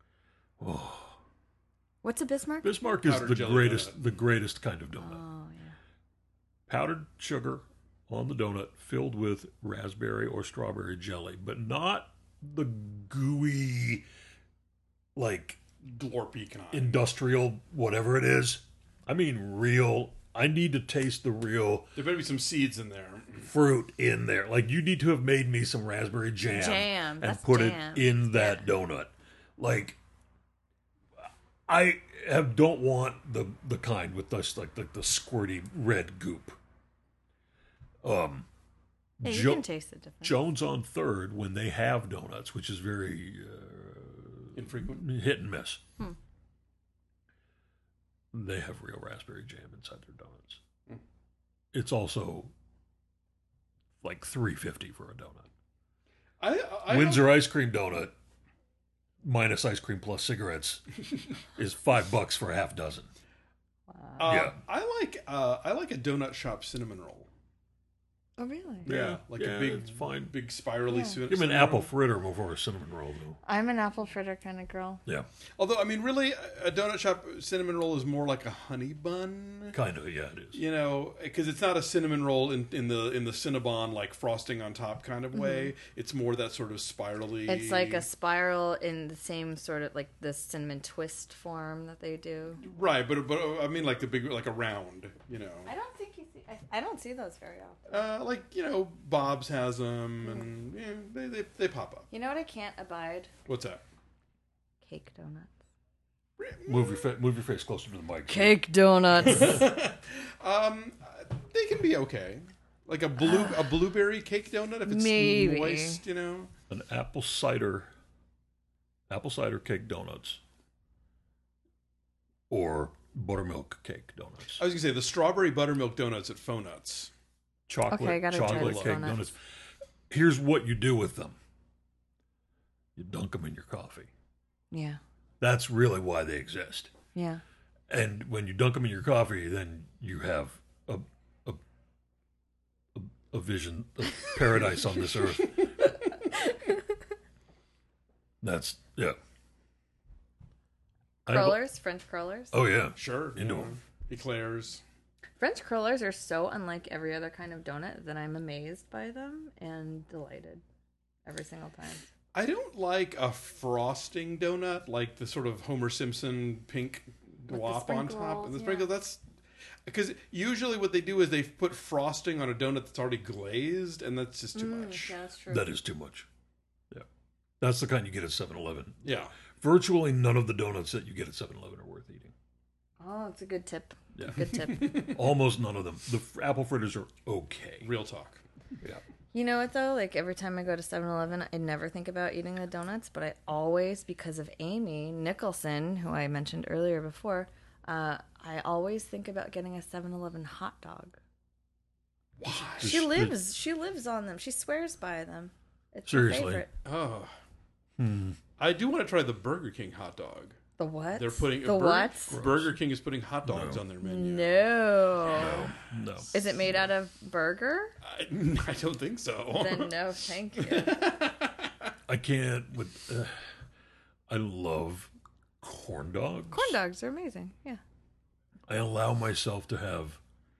What's a Bismarck? Bismarck is Powdered the jelly greatest kind of donut. Oh yeah. Powdered sugar on the donut filled with raspberry or strawberry jelly, but not the gooey, like Glorpy kind. industrial whatever it is. I mean real. I need to taste the real There better be some seeds in there. fruit in there. Like you need to have made me some raspberry jam, Jam, and that's put jam. it in that donut. Like I don't want the kind with this like the squirty red goop. Yeah, you Jo- can taste the difference. Jones on Third, when they have donuts, which is very Infrequent. hit and miss, they have real raspberry jam inside their donuts. It's also like $3.50 for a donut. I Windsor ice cream donut minus ice cream plus cigarettes is $5 for a half dozen. Yeah. I like a donut shop cinnamon roll. Oh really? Yeah, like yeah, a big, it's fine. big spirally cinnamon. Give me an apple fritter before a cinnamon roll, though. I'm an apple fritter kind of girl. Yeah, Although, I mean, really, a donut shop cinnamon roll is more like a honey bun. kind of. Yeah, it is. You know, because it's not a cinnamon roll in the Cinnabon like frosting on top kind of way. It's more that sort of spirally. It's like a spiral in the same sort of like the cinnamon twist form that they do. right, but I mean like the big like a round. You know, I don't think you see. I don't see those very often. like you know, Bob's has them, and yeah, they pop up. You know what I can't abide? What's that? Cake donuts. Move your face closer to the mic. Cake donuts. They can be okay. Like a blueberry cake donut if it's Maybe. moist, you know. An apple cider cake donuts, or buttermilk cake donuts. I was gonna say the strawberry buttermilk donuts at Faux Nuts. Chocolate, Okay, I gotta try chocolate those cake donuts. donuts. Here's what you do with them: you dunk them in your coffee. Yeah. That's really why they exist. Yeah. And when you dunk them in your coffee, then you have a vision of paradise on this earth. That's yeah. Crullers, French crullers. Oh yeah, Sure. Into yeah. 'em. Eclairs. French crullers are so unlike every other kind of donut that I'm amazed by them and delighted every single time. I don't like a frosting donut, like the sort of Homer Simpson pink the glop on top. And the sprinkles, sprinkle, that's because usually what they do is they put frosting on a donut that's already glazed, and that's just too much. Yeah, that's true. that is too much. Yeah, that's the kind you get at 7-Eleven. Yeah. Virtually none of the donuts that you get at 7-Eleven are worth eating. Oh, it's a good tip. Yeah. Good tip. Almost none of them. The apple fritters are okay. Real talk. Yeah. You know what though? Like every time I go to 7-Eleven, I never think about eating the donuts, but I always, because of Amy Nicholson, who I mentioned earlier before, I always think about getting a 7-Eleven hot dog. Why? She lives on them. She swears by them. It's Seriously? her favorite. Oh. I do want to try the Burger King hot dog. The what? They're putting the what? Burger King is putting hot dogs on their menu. No. No. Is it made out of burger? I don't think so. Then no, thank you. I can't with I love corn dogs. Corn dogs are amazing. Yeah. I allow myself to have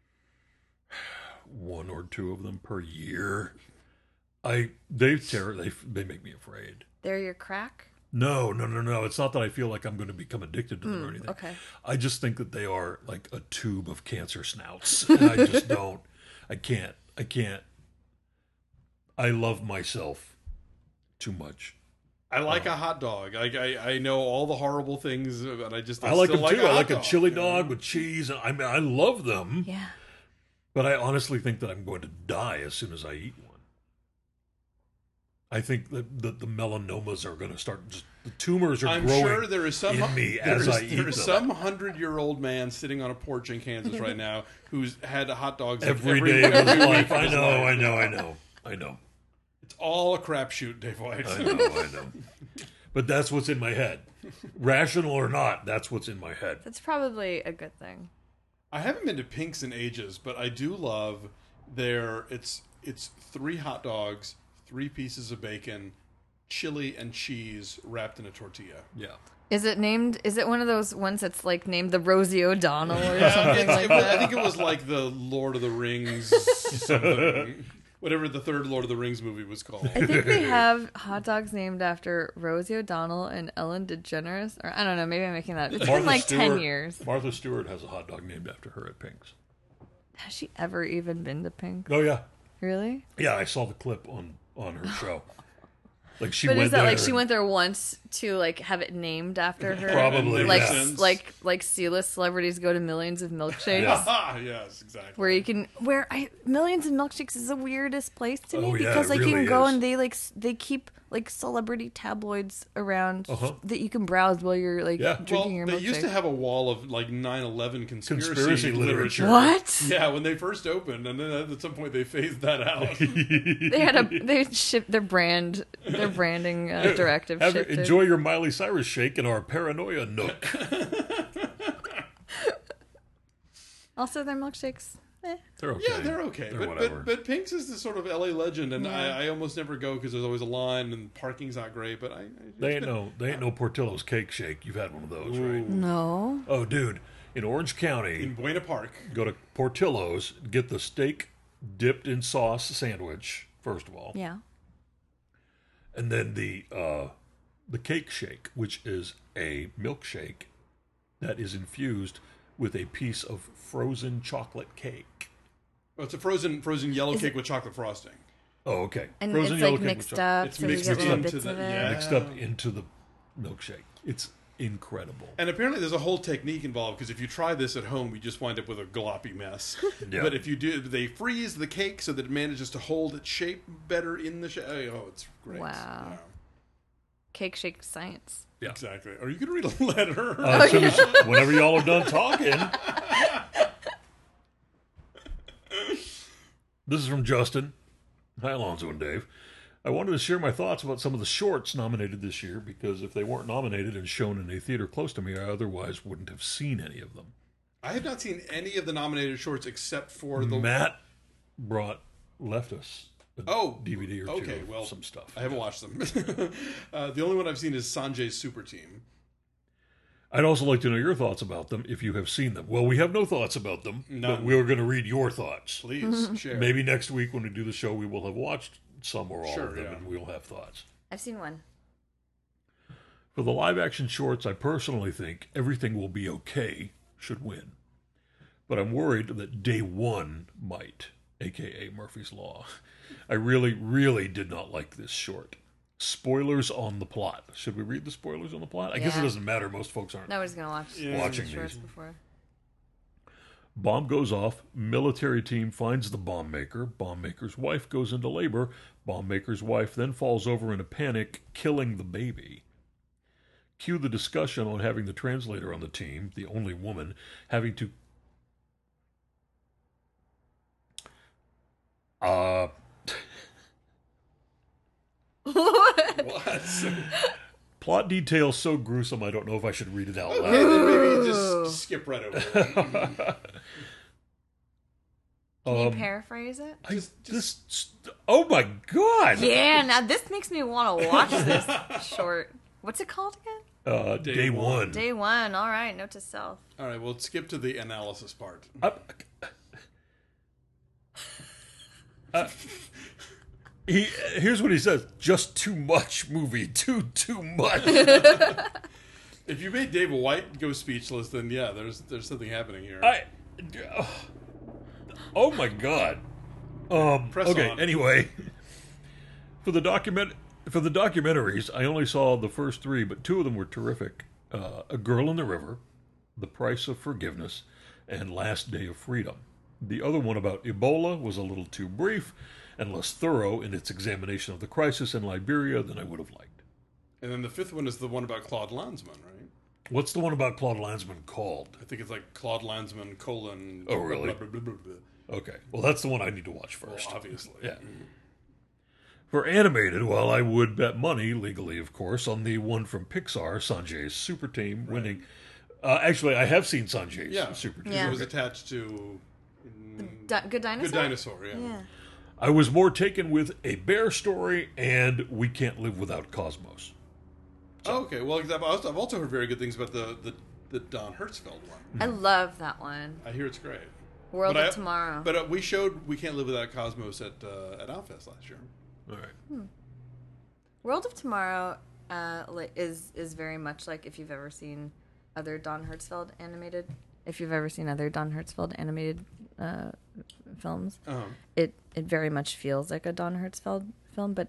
one or two of them per year. They make me afraid. They're your crack? No. It's not that I feel like I'm going to become addicted to them or anything. Okay. I just think that they are like a tube of cancer snouts. And I just don't. I can't. I love myself too much. I like a hot dog. I know all the horrible things, but I like still them too. a I like hot a dog, chili you know? dog with cheese. And I love them. Yeah. But I honestly think that I'm going to die as soon as I eat one. I think that the melanomas are going to start. The tumors are I'm growing sure there is some in me as I eat them. there is some 100-year-old man sitting on a porch in Kansas right now who's had hot dogs like every day of his life. I know. It's all a crapshoot, Dave White. I know. But that's what's in my head. Rational or not, that's what's in my head. That's probably a good thing. I haven't been to Pink's in ages, but I do love it's 3 hot dogs, 3 pieces of bacon, chili and cheese wrapped in a tortilla. Yeah. Is it one of those ones that's like named the Rosie O'Donnell or something like that? I think it was like the Lord of the Rings something. Whatever the third Lord of the Rings movie was called. I think they have hot dogs named after Rosie O'Donnell and Ellen DeGeneres. Or I don't know, maybe I'm making that. It's been like 10 years. Martha Stewart has a hot dog named after her at Pink's. Has she ever even been to Pink? Oh, yeah. Really? Yeah, I saw the clip on her show. Like she But went is that there. like she went there once to like have it named after her? Probably, like yeah. like C-list celebrities go to Millions of Milkshakes. Yeah. Yes, exactly. Where you can Millions of Milkshakes is the weirdest place to me Oh, yeah, because it like you really can go is. and they keep like celebrity tabloids around Uh-huh. that you can browse while you're like Yeah. drinking your they milkshake. used to have a wall of like 9/11 Conspiracy literature. What? Yeah, when they first opened, and then at some point they phased that out. They shipped their branding directive shifted. Enjoy your Miley Cyrus shake in our paranoia nook. Also, their milkshakes. They're okay. Yeah, they're okay. whatever. But Pink's is the sort of LA legend, and I almost never go because there's always a line and parking's not great. But They ain't no Portillo's cake shake. You've had one of those, right? No. Oh, dude, in Orange County, in Buena Park. go to Portillo's, get the steak dipped in sauce sandwich first of all, Yeah. and then the cake shake, which is a milkshake that is infused with a piece of frozen chocolate cake. Oh, it's a frozen yellow cake with chocolate frosting. Oh, okay. And Frozen it's yellow like cake with mixed chocolate. up, It's so you mixed get little into bits the- of it. yeah. Mixed up into the milkshake. It's incredible. And apparently there's a whole technique involved because if you try this at home, you just wind up with a gloppy mess. Yeah. But if you do, they freeze the cake so that it manages to hold its shape better in the shape. Oh, it's great. Wow. Yeah, Cake shake science. Yeah. exactly. Are you going to read a letter? As soon as, whenever y'all are done talking. This is from Justin. Hi, Alonzo and Dave. I wanted to share my thoughts about some of the shorts nominated this year because if they weren't nominated and shown in a theater close to me, I otherwise wouldn't have seen any of them. I have not seen any of the nominated shorts except for the... Matt left us a DVD or two okay, of well, some stuff. I haven't watched them. The only one I've seen is Sanjay's Super Team. I'd also like to know your thoughts about them if you have seen them. Well, we have no thoughts about them, but None. we're going to read your thoughts. Please, share. Maybe next week when we do the show, we will have watched some or all Sure, of them, yeah. and we'll have thoughts. I've seen one. For the live-action shorts, I personally think Everything Will Be Okay should win. But I'm worried that Day One might, a.k.a. Murphy's Law. I really, really did not like this short. Spoilers on the plot. Should we read the spoilers on the plot? I guess it Yeah. doesn't matter. Most folks aren't. Nobody's gonna watch Watching shorts these. before. Bomb goes off. Military team finds the bomb maker. Bomb maker's wife goes into labor. Bomb maker's wife then falls over in a panic, killing the baby. Cue the discussion on having the translator on the team, the only woman, having to... What? Plot details so gruesome I don't know if I should read it out loud. Okay, then maybe you just skip right over it. Can you paraphrase it? Oh my god! Yeah, now this makes me want to watch this short. What's it called again? Day one. Day one. All right. Note to self. All right, we'll skip to the analysis part. Here's what he says: just too much movie, too much. If you made David White go speechless, then yeah, there's something happening here. Oh my god. Press okay. on. Anyway, for the documentaries, I only saw the first 3, but 2 of them were terrific. A Girl in the River, The Price of Forgiveness, and Last Day of Freedom. The other one about Ebola was a little too brief and less thorough in its examination of the crisis in Liberia than I would have liked. And then the 5th one is the one about Claude Lanzmann, right? What's the one about Claude Lanzmann called? I think it's like Claude Lanzmann : Oh, really? blah, blah, blah, blah. Okay, well, that's the one I need to watch first. Well, obviously. Yeah. For animated, well, I would bet money, legally of course, on the one from Pixar, Sanjay's Super Team, winning. Actually, I have seen Sanjay's Yeah. Super Team. Yeah. It was attached to Good Dinosaur? Good Dinosaur, yeah. Yeah. I was more taken with A Bear Story and We Can't Live Without Cosmos. Oh, okay. Well, I've also heard very good things about the Don Hertzfeld one. I love that one. I hear it's great. World But of Tomorrow. But we showed We Can't Live Without Cosmos at Outfest last year. All right. World of Tomorrow is very much like if you've ever seen other Don Hertzfeld animated. If you've ever seen other Don Hertzfeld animated films, it very much feels like a Don Hertzfeld film. But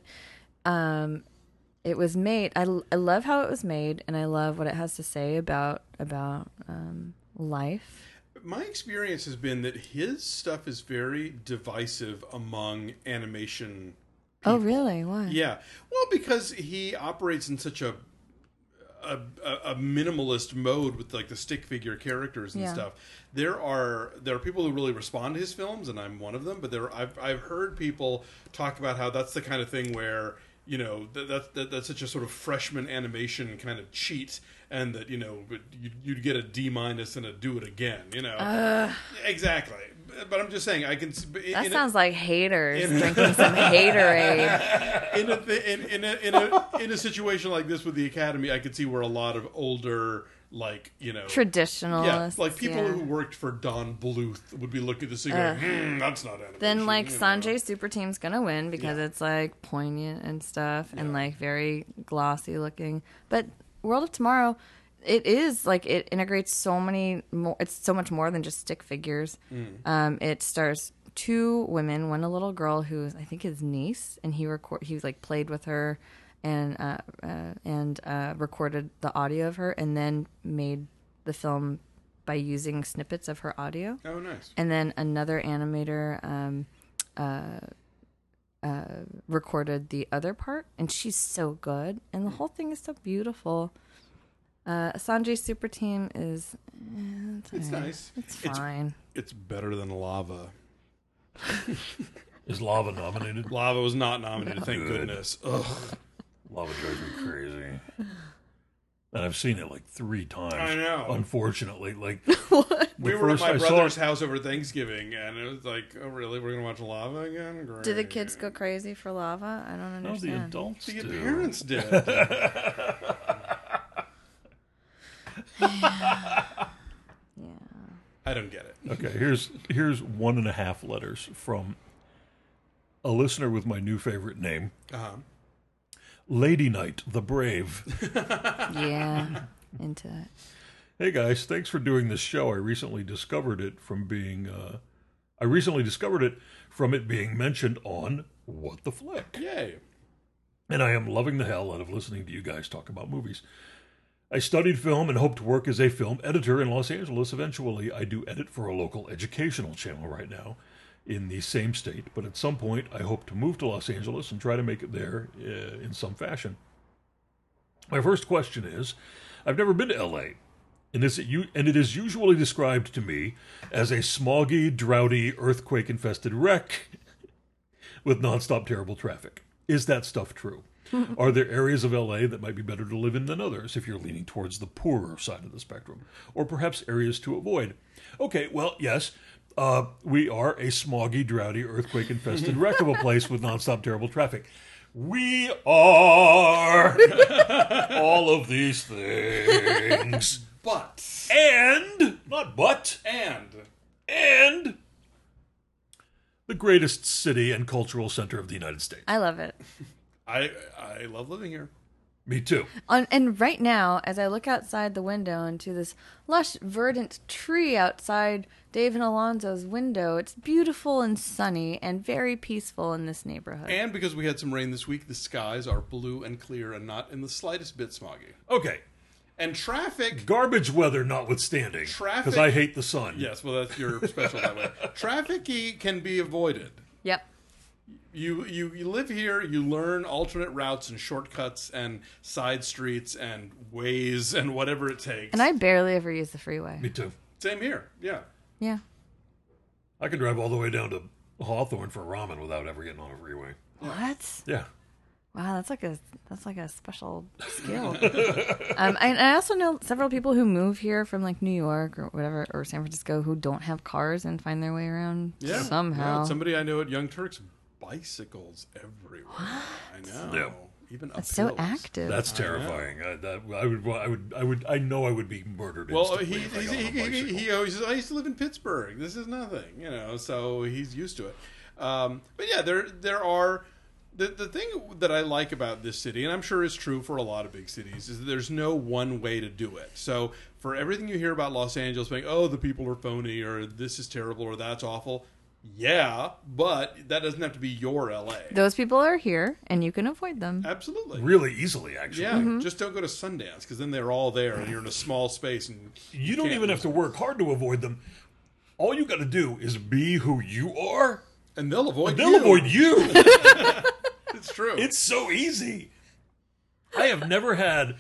it was made. I love how it was made, and I love what it has to say about life. My experience has been that his stuff is very divisive among animation people. Oh, really? Why? Yeah. Well, because he operates in such a minimalist mode with like the stick figure characters and stuff. There are people who really respond to his films, and I'm one of them. But I've heard people talk about how that's the kind of thing where, you know, that's such a sort of freshman animation kind of cheat, and that, you know, you'd get a D- and a do it again, you know. Exactly. But I'm just saying, I can. That sounds like haters drinking some haterade. In a situation like this with the Academy, I could see where a lot of older, like, you know, Traditionalists. like people who worked for Don Bluth would be looking at this and going, that's not animation. Then, like, you know. Sanjay Super Team's gonna win because it's like poignant and stuff, and like very glossy looking. But World of Tomorrow, it is like it integrates so many more. It's so much more than just stick figures. It stars 2 women, one a little girl who's I think his niece, and he like played with her and recorded the audio of her, and then made the film by using snippets of her audio. Oh, nice. And then another animator recorded the other part, and she's so good, and the whole thing is so beautiful. Sanjay Super Team is It's nice. It's fine. It's better than Lava. Is Lava nominated? Lava was not nominated, thank Good. goodness. Ugh. Lava drives me crazy. And I've seen it like 3 times. I know. Unfortunately, like We were at first my I saw brother's it- house over Thanksgiving, and it was like, oh, really? We're going to watch Lava again? Great. Do the kids go crazy for lava? I don't No, the understand. adults The do. parents did. Yeah. I don't get it. Okay, here's 1.5 letters from a listener with my new favorite name, Uh-huh. Lady Knight the Brave. Yeah. Into it. Hey guys, thanks for doing this show. I recently discovered it from it being mentioned on What the Flick. Yay. And I am loving the hell out of listening to you guys talk about movies. I studied film and hope to work as a film editor in Los Angeles eventually. I do edit for a local educational channel right now in the same state, but at some point I hope to move to Los Angeles and try to make it there in some fashion. My first question is, I've never been to LA, and it is usually described to me as a smoggy, droughty, earthquake-infested wreck with nonstop terrible traffic. Is that stuff true? Are there areas of LA that might be better to live in than others if you're leaning towards the poorer side of the spectrum? Or perhaps areas to avoid? Okay, well, yes, we are a smoggy, droughty, earthquake-infested wreck of a place with nonstop terrible traffic. We are all of these things. But And, not but, and the greatest city and cultural center of the United States. I love it. I love living here. Me too. And right now, as I look outside the window into this lush, verdant tree outside Dave and Alonzo's window, it's beautiful and sunny and very peaceful in this neighborhood. And because we had some rain this week, the skies are blue and clear and not in the slightest bit smoggy. Okay. And traffic... Garbage weather notwithstanding. Traffic- Because I hate the sun. Yes, well, that's your special that way. Traffic can be avoided. Yep. You live here, you learn alternate routes and shortcuts and side streets and ways and whatever it takes. And I barely ever use the freeway. Me too. Same here, yeah. Yeah. I can drive all the way down to Hawthorne for ramen without ever getting on a freeway. What? Yeah. Wow, that's like a special skill. And I also know several people who move here from like New York or whatever, or San Francisco, who don't have cars and find their way around somehow. Yeah, somebody I know at Young Turks, bicycles everywhere. I know. Yeah. Even up That's so hills. active. That's terrifying. I know I would be murdered. Well, instantly if I got on a bicycle. he always says, I used to live in Pittsburgh. This is nothing, so he's used to it. But yeah, there are... The thing that I like about this city, and I'm sure is true for a lot of big cities, is that there's no one way to do it. So for everything you hear about Los Angeles being, oh, the people are phony, or this is terrible, or that's awful, yeah, but that doesn't have to be your LA. Those people are here, and you can avoid them. Absolutely. Really easily, actually. Yeah, just don't go to Sundance, because then they're all there, and you're in a small space. And You don't even have to work hard to avoid them. All you got to do is be who you are, And they'll avoid and you. they'll avoid you. It's true. It's so easy. I have never had,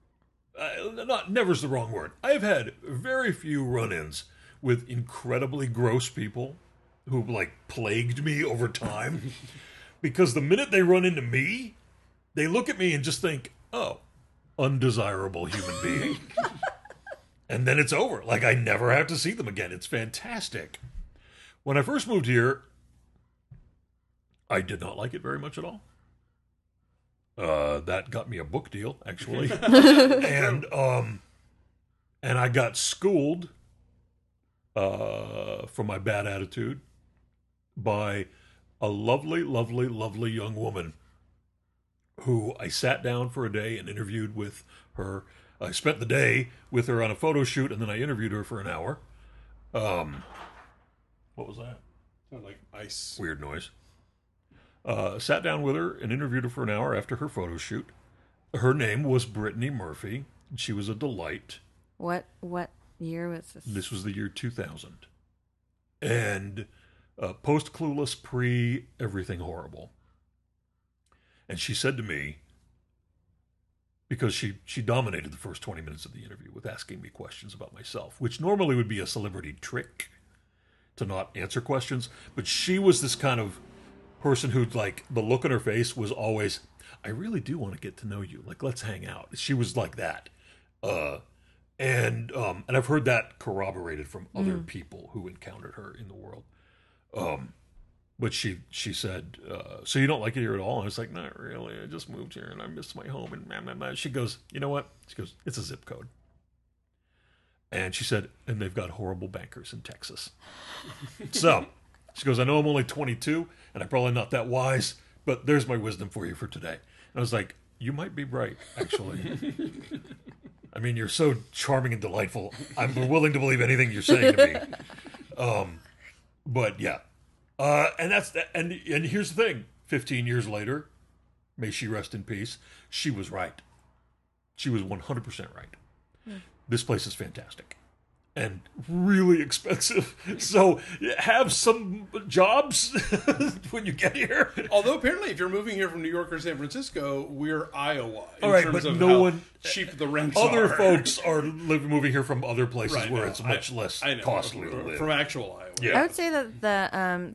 not never's the wrong word. I have had very few run-ins with incredibly gross people who like plagued me over time. Because the minute they run into me, they look at me and just think, oh, undesirable human being. And then it's over. Like I never have to see them again. It's fantastic. When I first moved here, I did not like it very much at all. That got me a book deal, actually. and I got schooled for my bad attitude by a lovely, lovely, lovely young woman who I sat down for a day and interviewed with her. I spent the day with her on a photo shoot, and then I interviewed her for an hour. What was that? Sound like ice. Weird noise. Sat down with her and interviewed her for an hour after her photo shoot. Her name was Brittany Murphy. And she was a delight. What year was this? This was the year 2000. And post-Clueless, pre-everything horrible. And she said to me, because she dominated the first 20 minutes of the interview with asking me questions about myself, which normally would be a celebrity trick to not answer questions. But she was this kind of person who, like, the look on her face was always, I really do want to get to know you. Like, let's hang out. She was like that. And I've heard that corroborated from other people who encountered her in the world. But she said, so you don't like it here at all? And I was like, not really. I just moved here and I miss my home. And blah, blah, blah. She goes, you know what? She goes, it's a zip code. And she said, and they've got horrible bankers in Texas. So she goes, I know I'm only 22 and I'm probably not that wise, but there's my wisdom for you for today. And I was like, you might be right, actually. I mean, you're so charming and delightful. I'm willing to believe anything you're saying to me. But yeah. And that's that. And here's the thing. 15 years later, may she rest in peace, she was right. She was 100% right. This place is fantastic. And really expensive. So have some jobs when you get here. Although apparently, if you're moving here from New York or San Francisco, we're Iowa in All right, terms but of no how one- cheap the rents Other are. folks are moving here from other places Right, where no, it's much less I know, costly to live. from actual Iowa. Yeah. I would say that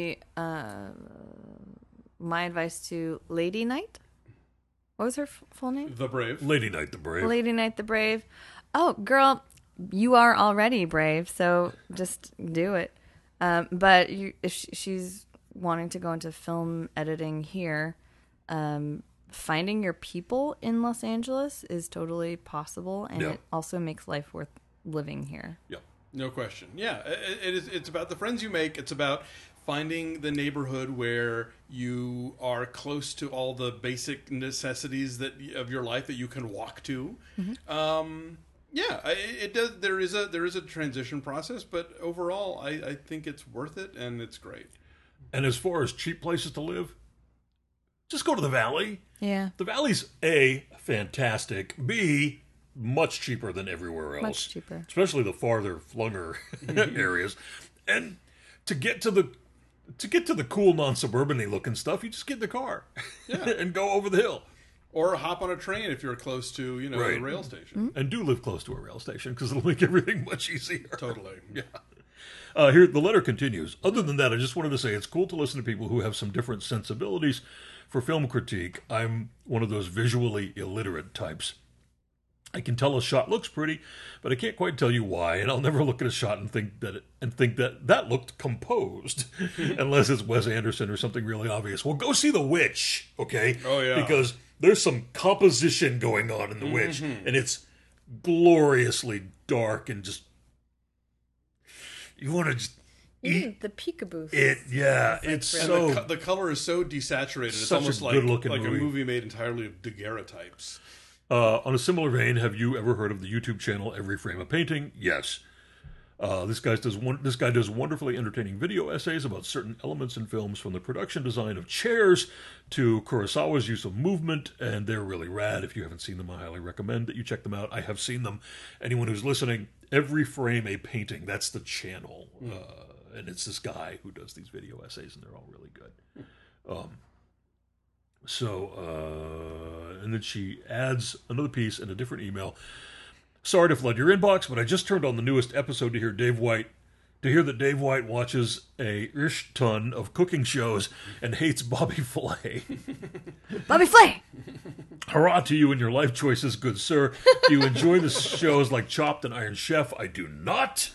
my advice to Lady Knight. What was her full name? The Brave. Lady Knight the Brave. Lady Knight the Brave. Oh, girl, you are already brave, so just do it. But if she's wanting to go into film editing here, finding your people in Los Angeles is totally possible, and Yeah. it also makes life worth living here. Yep, no question. Yeah, it's about the friends you make. It's about finding the neighborhood where you are close to all the basic necessities of your life that you can walk to. Yeah, it does. There is a transition process, but overall, I think it's worth it and it's great. And as far as cheap places to live, just go to the Valley. Yeah. The Valley's A, fantastic. B, much cheaper than everywhere else. Much cheaper. Especially the farther flunger areas. And to get to the cool non-suburban-y looking stuff, you just get in the car and go over the hill. Or hop on a train if you're close to, the Right. rail station. And do live close to a rail station because it'll make everything much easier. Totally. Yeah. Here, the letter continues. Other than that, I just wanted to say it's cool to listen to people who have some different sensibilities for film critique. I'm one of those visually illiterate types. I can tell a shot looks pretty, but I can't quite tell you why, and I'll never look at a shot and think that looked composed, unless it's Wes Anderson or something really obvious. Well, go see The Witch, okay? Oh, yeah. Because there's some composition going on in The Witch, and it's gloriously dark and just you want to just eat The peekaboo. it. Yeah, it's And so the color is so desaturated. It's Such a almost like good-looking a movie. movie made entirely of daguerreotypes. On a similar vein, have you ever heard of the YouTube channel Every Frame a Painting? Yes. This guy does wonderfully entertaining video essays about certain elements in films, from the production design of chairs to Kurosawa's use of movement, and they're really rad. If you haven't seen them, I highly recommend that you check them out. I have seen them. Anyone who's listening, Every Frame a Painting, that's the channel. And it's this guy who does these video essays, and they're all really good. And then she adds another piece in a different email. Sorry to flood your inbox, but I just turned on the newest episode to hear that Dave White watches a ish ton of cooking shows and hates Bobby Flay. Bobby Flay! Hurrah to you and your life choices, good sir. Do you enjoy the shows like Chopped and Iron Chef? I do not.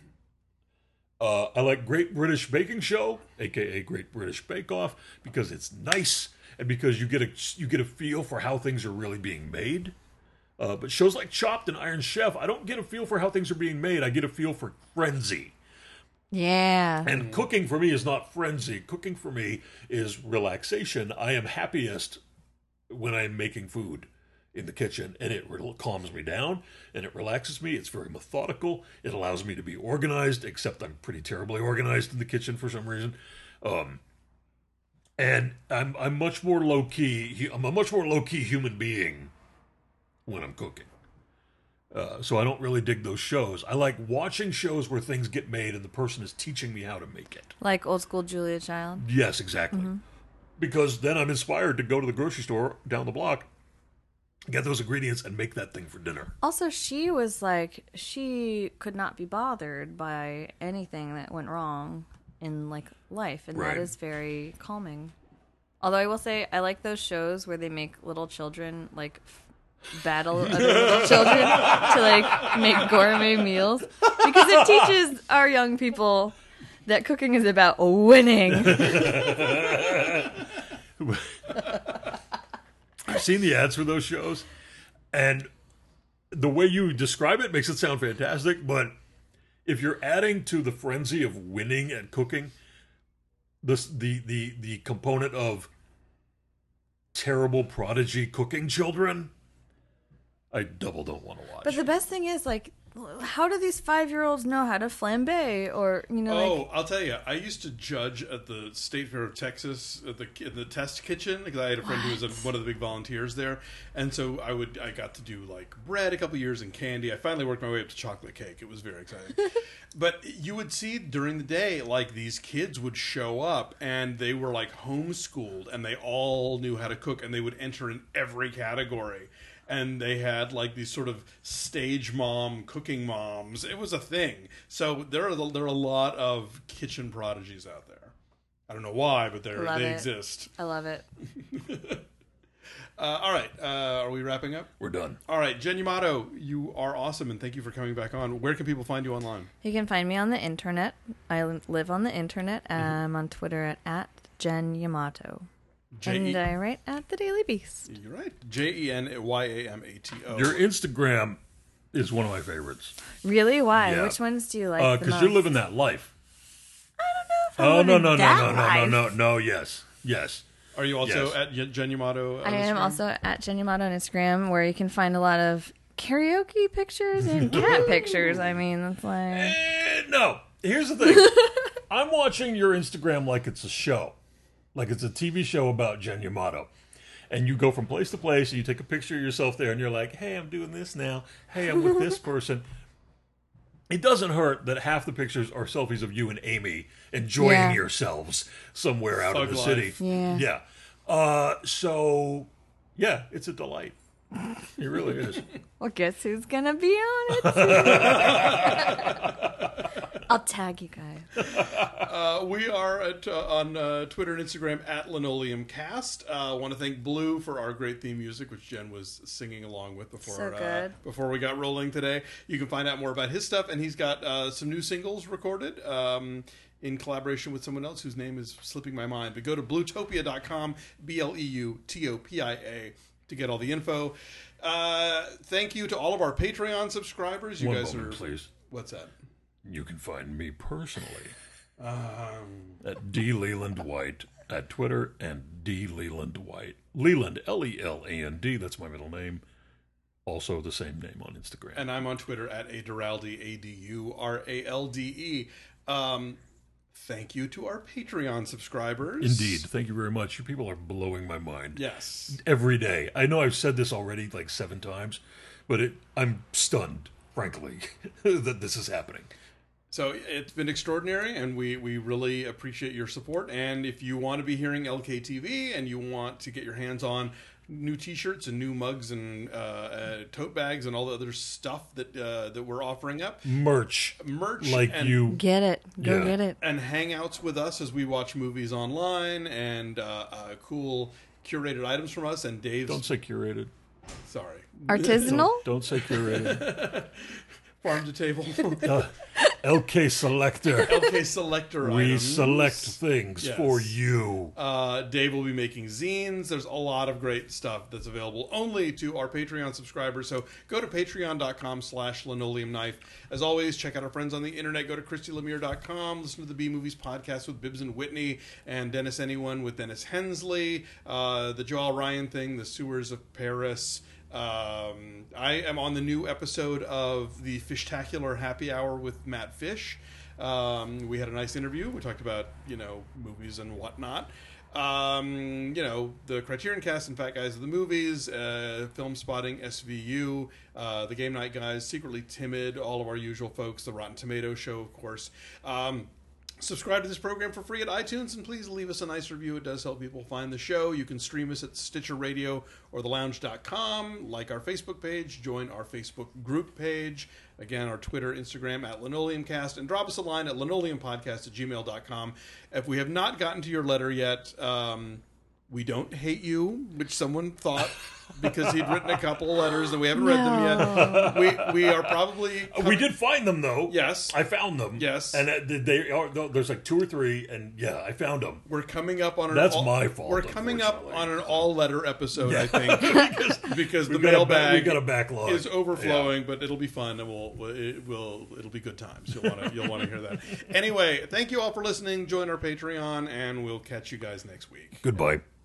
I like Great British Baking Show, aka Great British Bake Off, because it's nice and because you get a feel for how things are really being made. But shows like Chopped and Iron Chef, I don't get a feel for how things are being made. I get a feel for frenzy. Yeah. And cooking for me is not frenzy. Cooking for me is relaxation. I am happiest when I'm making food in the kitchen, and it calms me down, and it relaxes me. It's very methodical. It allows me to be organized, except I'm pretty terribly organized in the kitchen for some reason. And I'm a much more low-key human being when I'm cooking. So I don't really dig those shows. I like watching shows where things get made and the person is teaching me how to make it. Like old school Julia Child. Yes, exactly. Because then I'm inspired to go to the grocery store down the block, get those ingredients, and make that thing for dinner. Also, she was like, she could not be bothered by anything that went wrong in like life, and Right. that is very calming. Although I will say, I like those shows where they make little children like battle other little children to like make gourmet meals, because it teaches our young people that cooking is about winning. I've seen the ads for those shows, and the way you describe it makes it sound fantastic, but if you're adding to the frenzy of winning at cooking the component of terrible prodigy cooking children, I double don't want to watch. But the best thing is, like, how do these 5-year-olds know how to flambe, or like, I'll tell you. I used to judge at the State Fair of Texas at the test kitchen, because I had a friend who was one of the big volunteers there, and so I got to do like bread a couple years and candy. I finally worked my way up to chocolate cake. It was very exciting. But you would see during the day, like, these kids would show up and they were like homeschooled and they all knew how to cook, and they would enter in every category. And they had like these sort of stage mom, cooking moms. It was a thing. So there are a lot of kitchen prodigies out there. I don't know why, but they exist. I love it. All right, are we wrapping up? We're done. All right, Jen Yamato, you are awesome, and thank you for coming back on. Where can people find you online? You can find me on the internet. I live on the internet. I'm on Twitter at Jen Yamato. And I write at the Daily Beast. You're right. JENYAMATO. Your Instagram is one of my favorites. Really? Why? Yeah. Which ones do you like the Because most? you're living that life. I don't know if I'm Oh, no, living no, no, that no, no, life. no, no, no, yes. Yes. Are you also Yes. at Genumato? I am also at Genumato on Instagram, where you can find a lot of karaoke pictures and cat pictures. I mean, it's like... No. Here's the thing. I'm watching your Instagram like it's a show. Like it's a TV show about Jen Yamato. And you go from place to place, and you take a picture of yourself there, and you're like, hey, I'm doing this now. Hey, I'm with this person. It doesn't hurt that half the pictures are selfies of you and Amy enjoying Yeah. yourselves somewhere out Thug in the life. city. Yeah. Yeah. So, yeah, it's a delight. It really is. Well, guess who's gonna be on it? I'll tag you guys. We are on Twitter and Instagram at LinoleumCast. I want to thank Blue for our great theme music, which Jen was singing along with So good. before we got rolling today. You can find out more about his stuff, and he's got some new singles recorded in collaboration with someone else whose name is slipping my mind. But go to bluetopia.com, BLEUTOPIA, to get all the info. Thank you to all of our Patreon subscribers. You One guys moment, are... please. What's that? You can find me personally at D. Leland White at Twitter and D. Leland White. Leland, Leland, that's my middle name. Also the same name on Instagram. And I'm on Twitter at Aduralde, ADURALDE. Thank you to our Patreon subscribers. Indeed. Thank you very much. You people are blowing my mind. Yes. Every day. I know I've said this already like 7 times, but I'm stunned, frankly, that this is happening. So it's been extraordinary, and we really appreciate your support. And if you want to be hearing LKTV and you want to get your hands on new T-shirts and new mugs and tote bags and all the other stuff that we're offering up, Merch. Like and, you. Get it. Go Yeah. get it. and hangouts with us as we watch movies online, and cool curated items from us. And Dave's Don't say curated. sorry, Artisanal? Don't say curated. farm to table. LK Selector. LK Selector We items. select things Yes. for you. Dave will be making zines. There's a lot of great stuff that's available only to our Patreon subscribers. So go to patreon.com/linoleumknife. As always, check out our friends on the internet. Go to ChristyLemire.com. Listen to the B Movies podcast with Bibbs and Whitney and Dennis Anyone with Dennis Hensley. The Joel Ryan thing, The Sewers of Paris. I am on the new episode of the Fishtacular Happy Hour with Matt Fish. We had a nice interview. We talked about, movies and whatnot. The Criterion Cast and Fat Guys of the Movies, Film Spotting, SVU, the Game Night Guys, Secretly Timid, all of our usual folks, the Rotten Tomatoes Show, of course. Subscribe to this program for free at iTunes, and please leave us a nice review. It does help people find the show. You can stream us at Stitcher Radio or thelounge.com. Like our Facebook page. Join our Facebook group page. Again, our Twitter, Instagram at LinoleumCast. And drop us a line at linoleumpodcast@gmail.com. If we have not gotten to your letter yet, we don't hate you, which someone thought because he'd written a couple of letters and we haven't read them yet. We are probably... We did find them, though. Yes. I found them. Yes. And they are, there's like 2 or 3, and yeah, I found them. We're coming up on an That's my fault, We're coming up unfortunately. on an all-letter episode, I think, because the We've got a mailbag we got a backlog. is overflowing, but it'll be fun, and it'll be good times. You'll want to hear that. Anyway, thank you all for listening. Join our Patreon, and we'll catch you guys next week. Goodbye.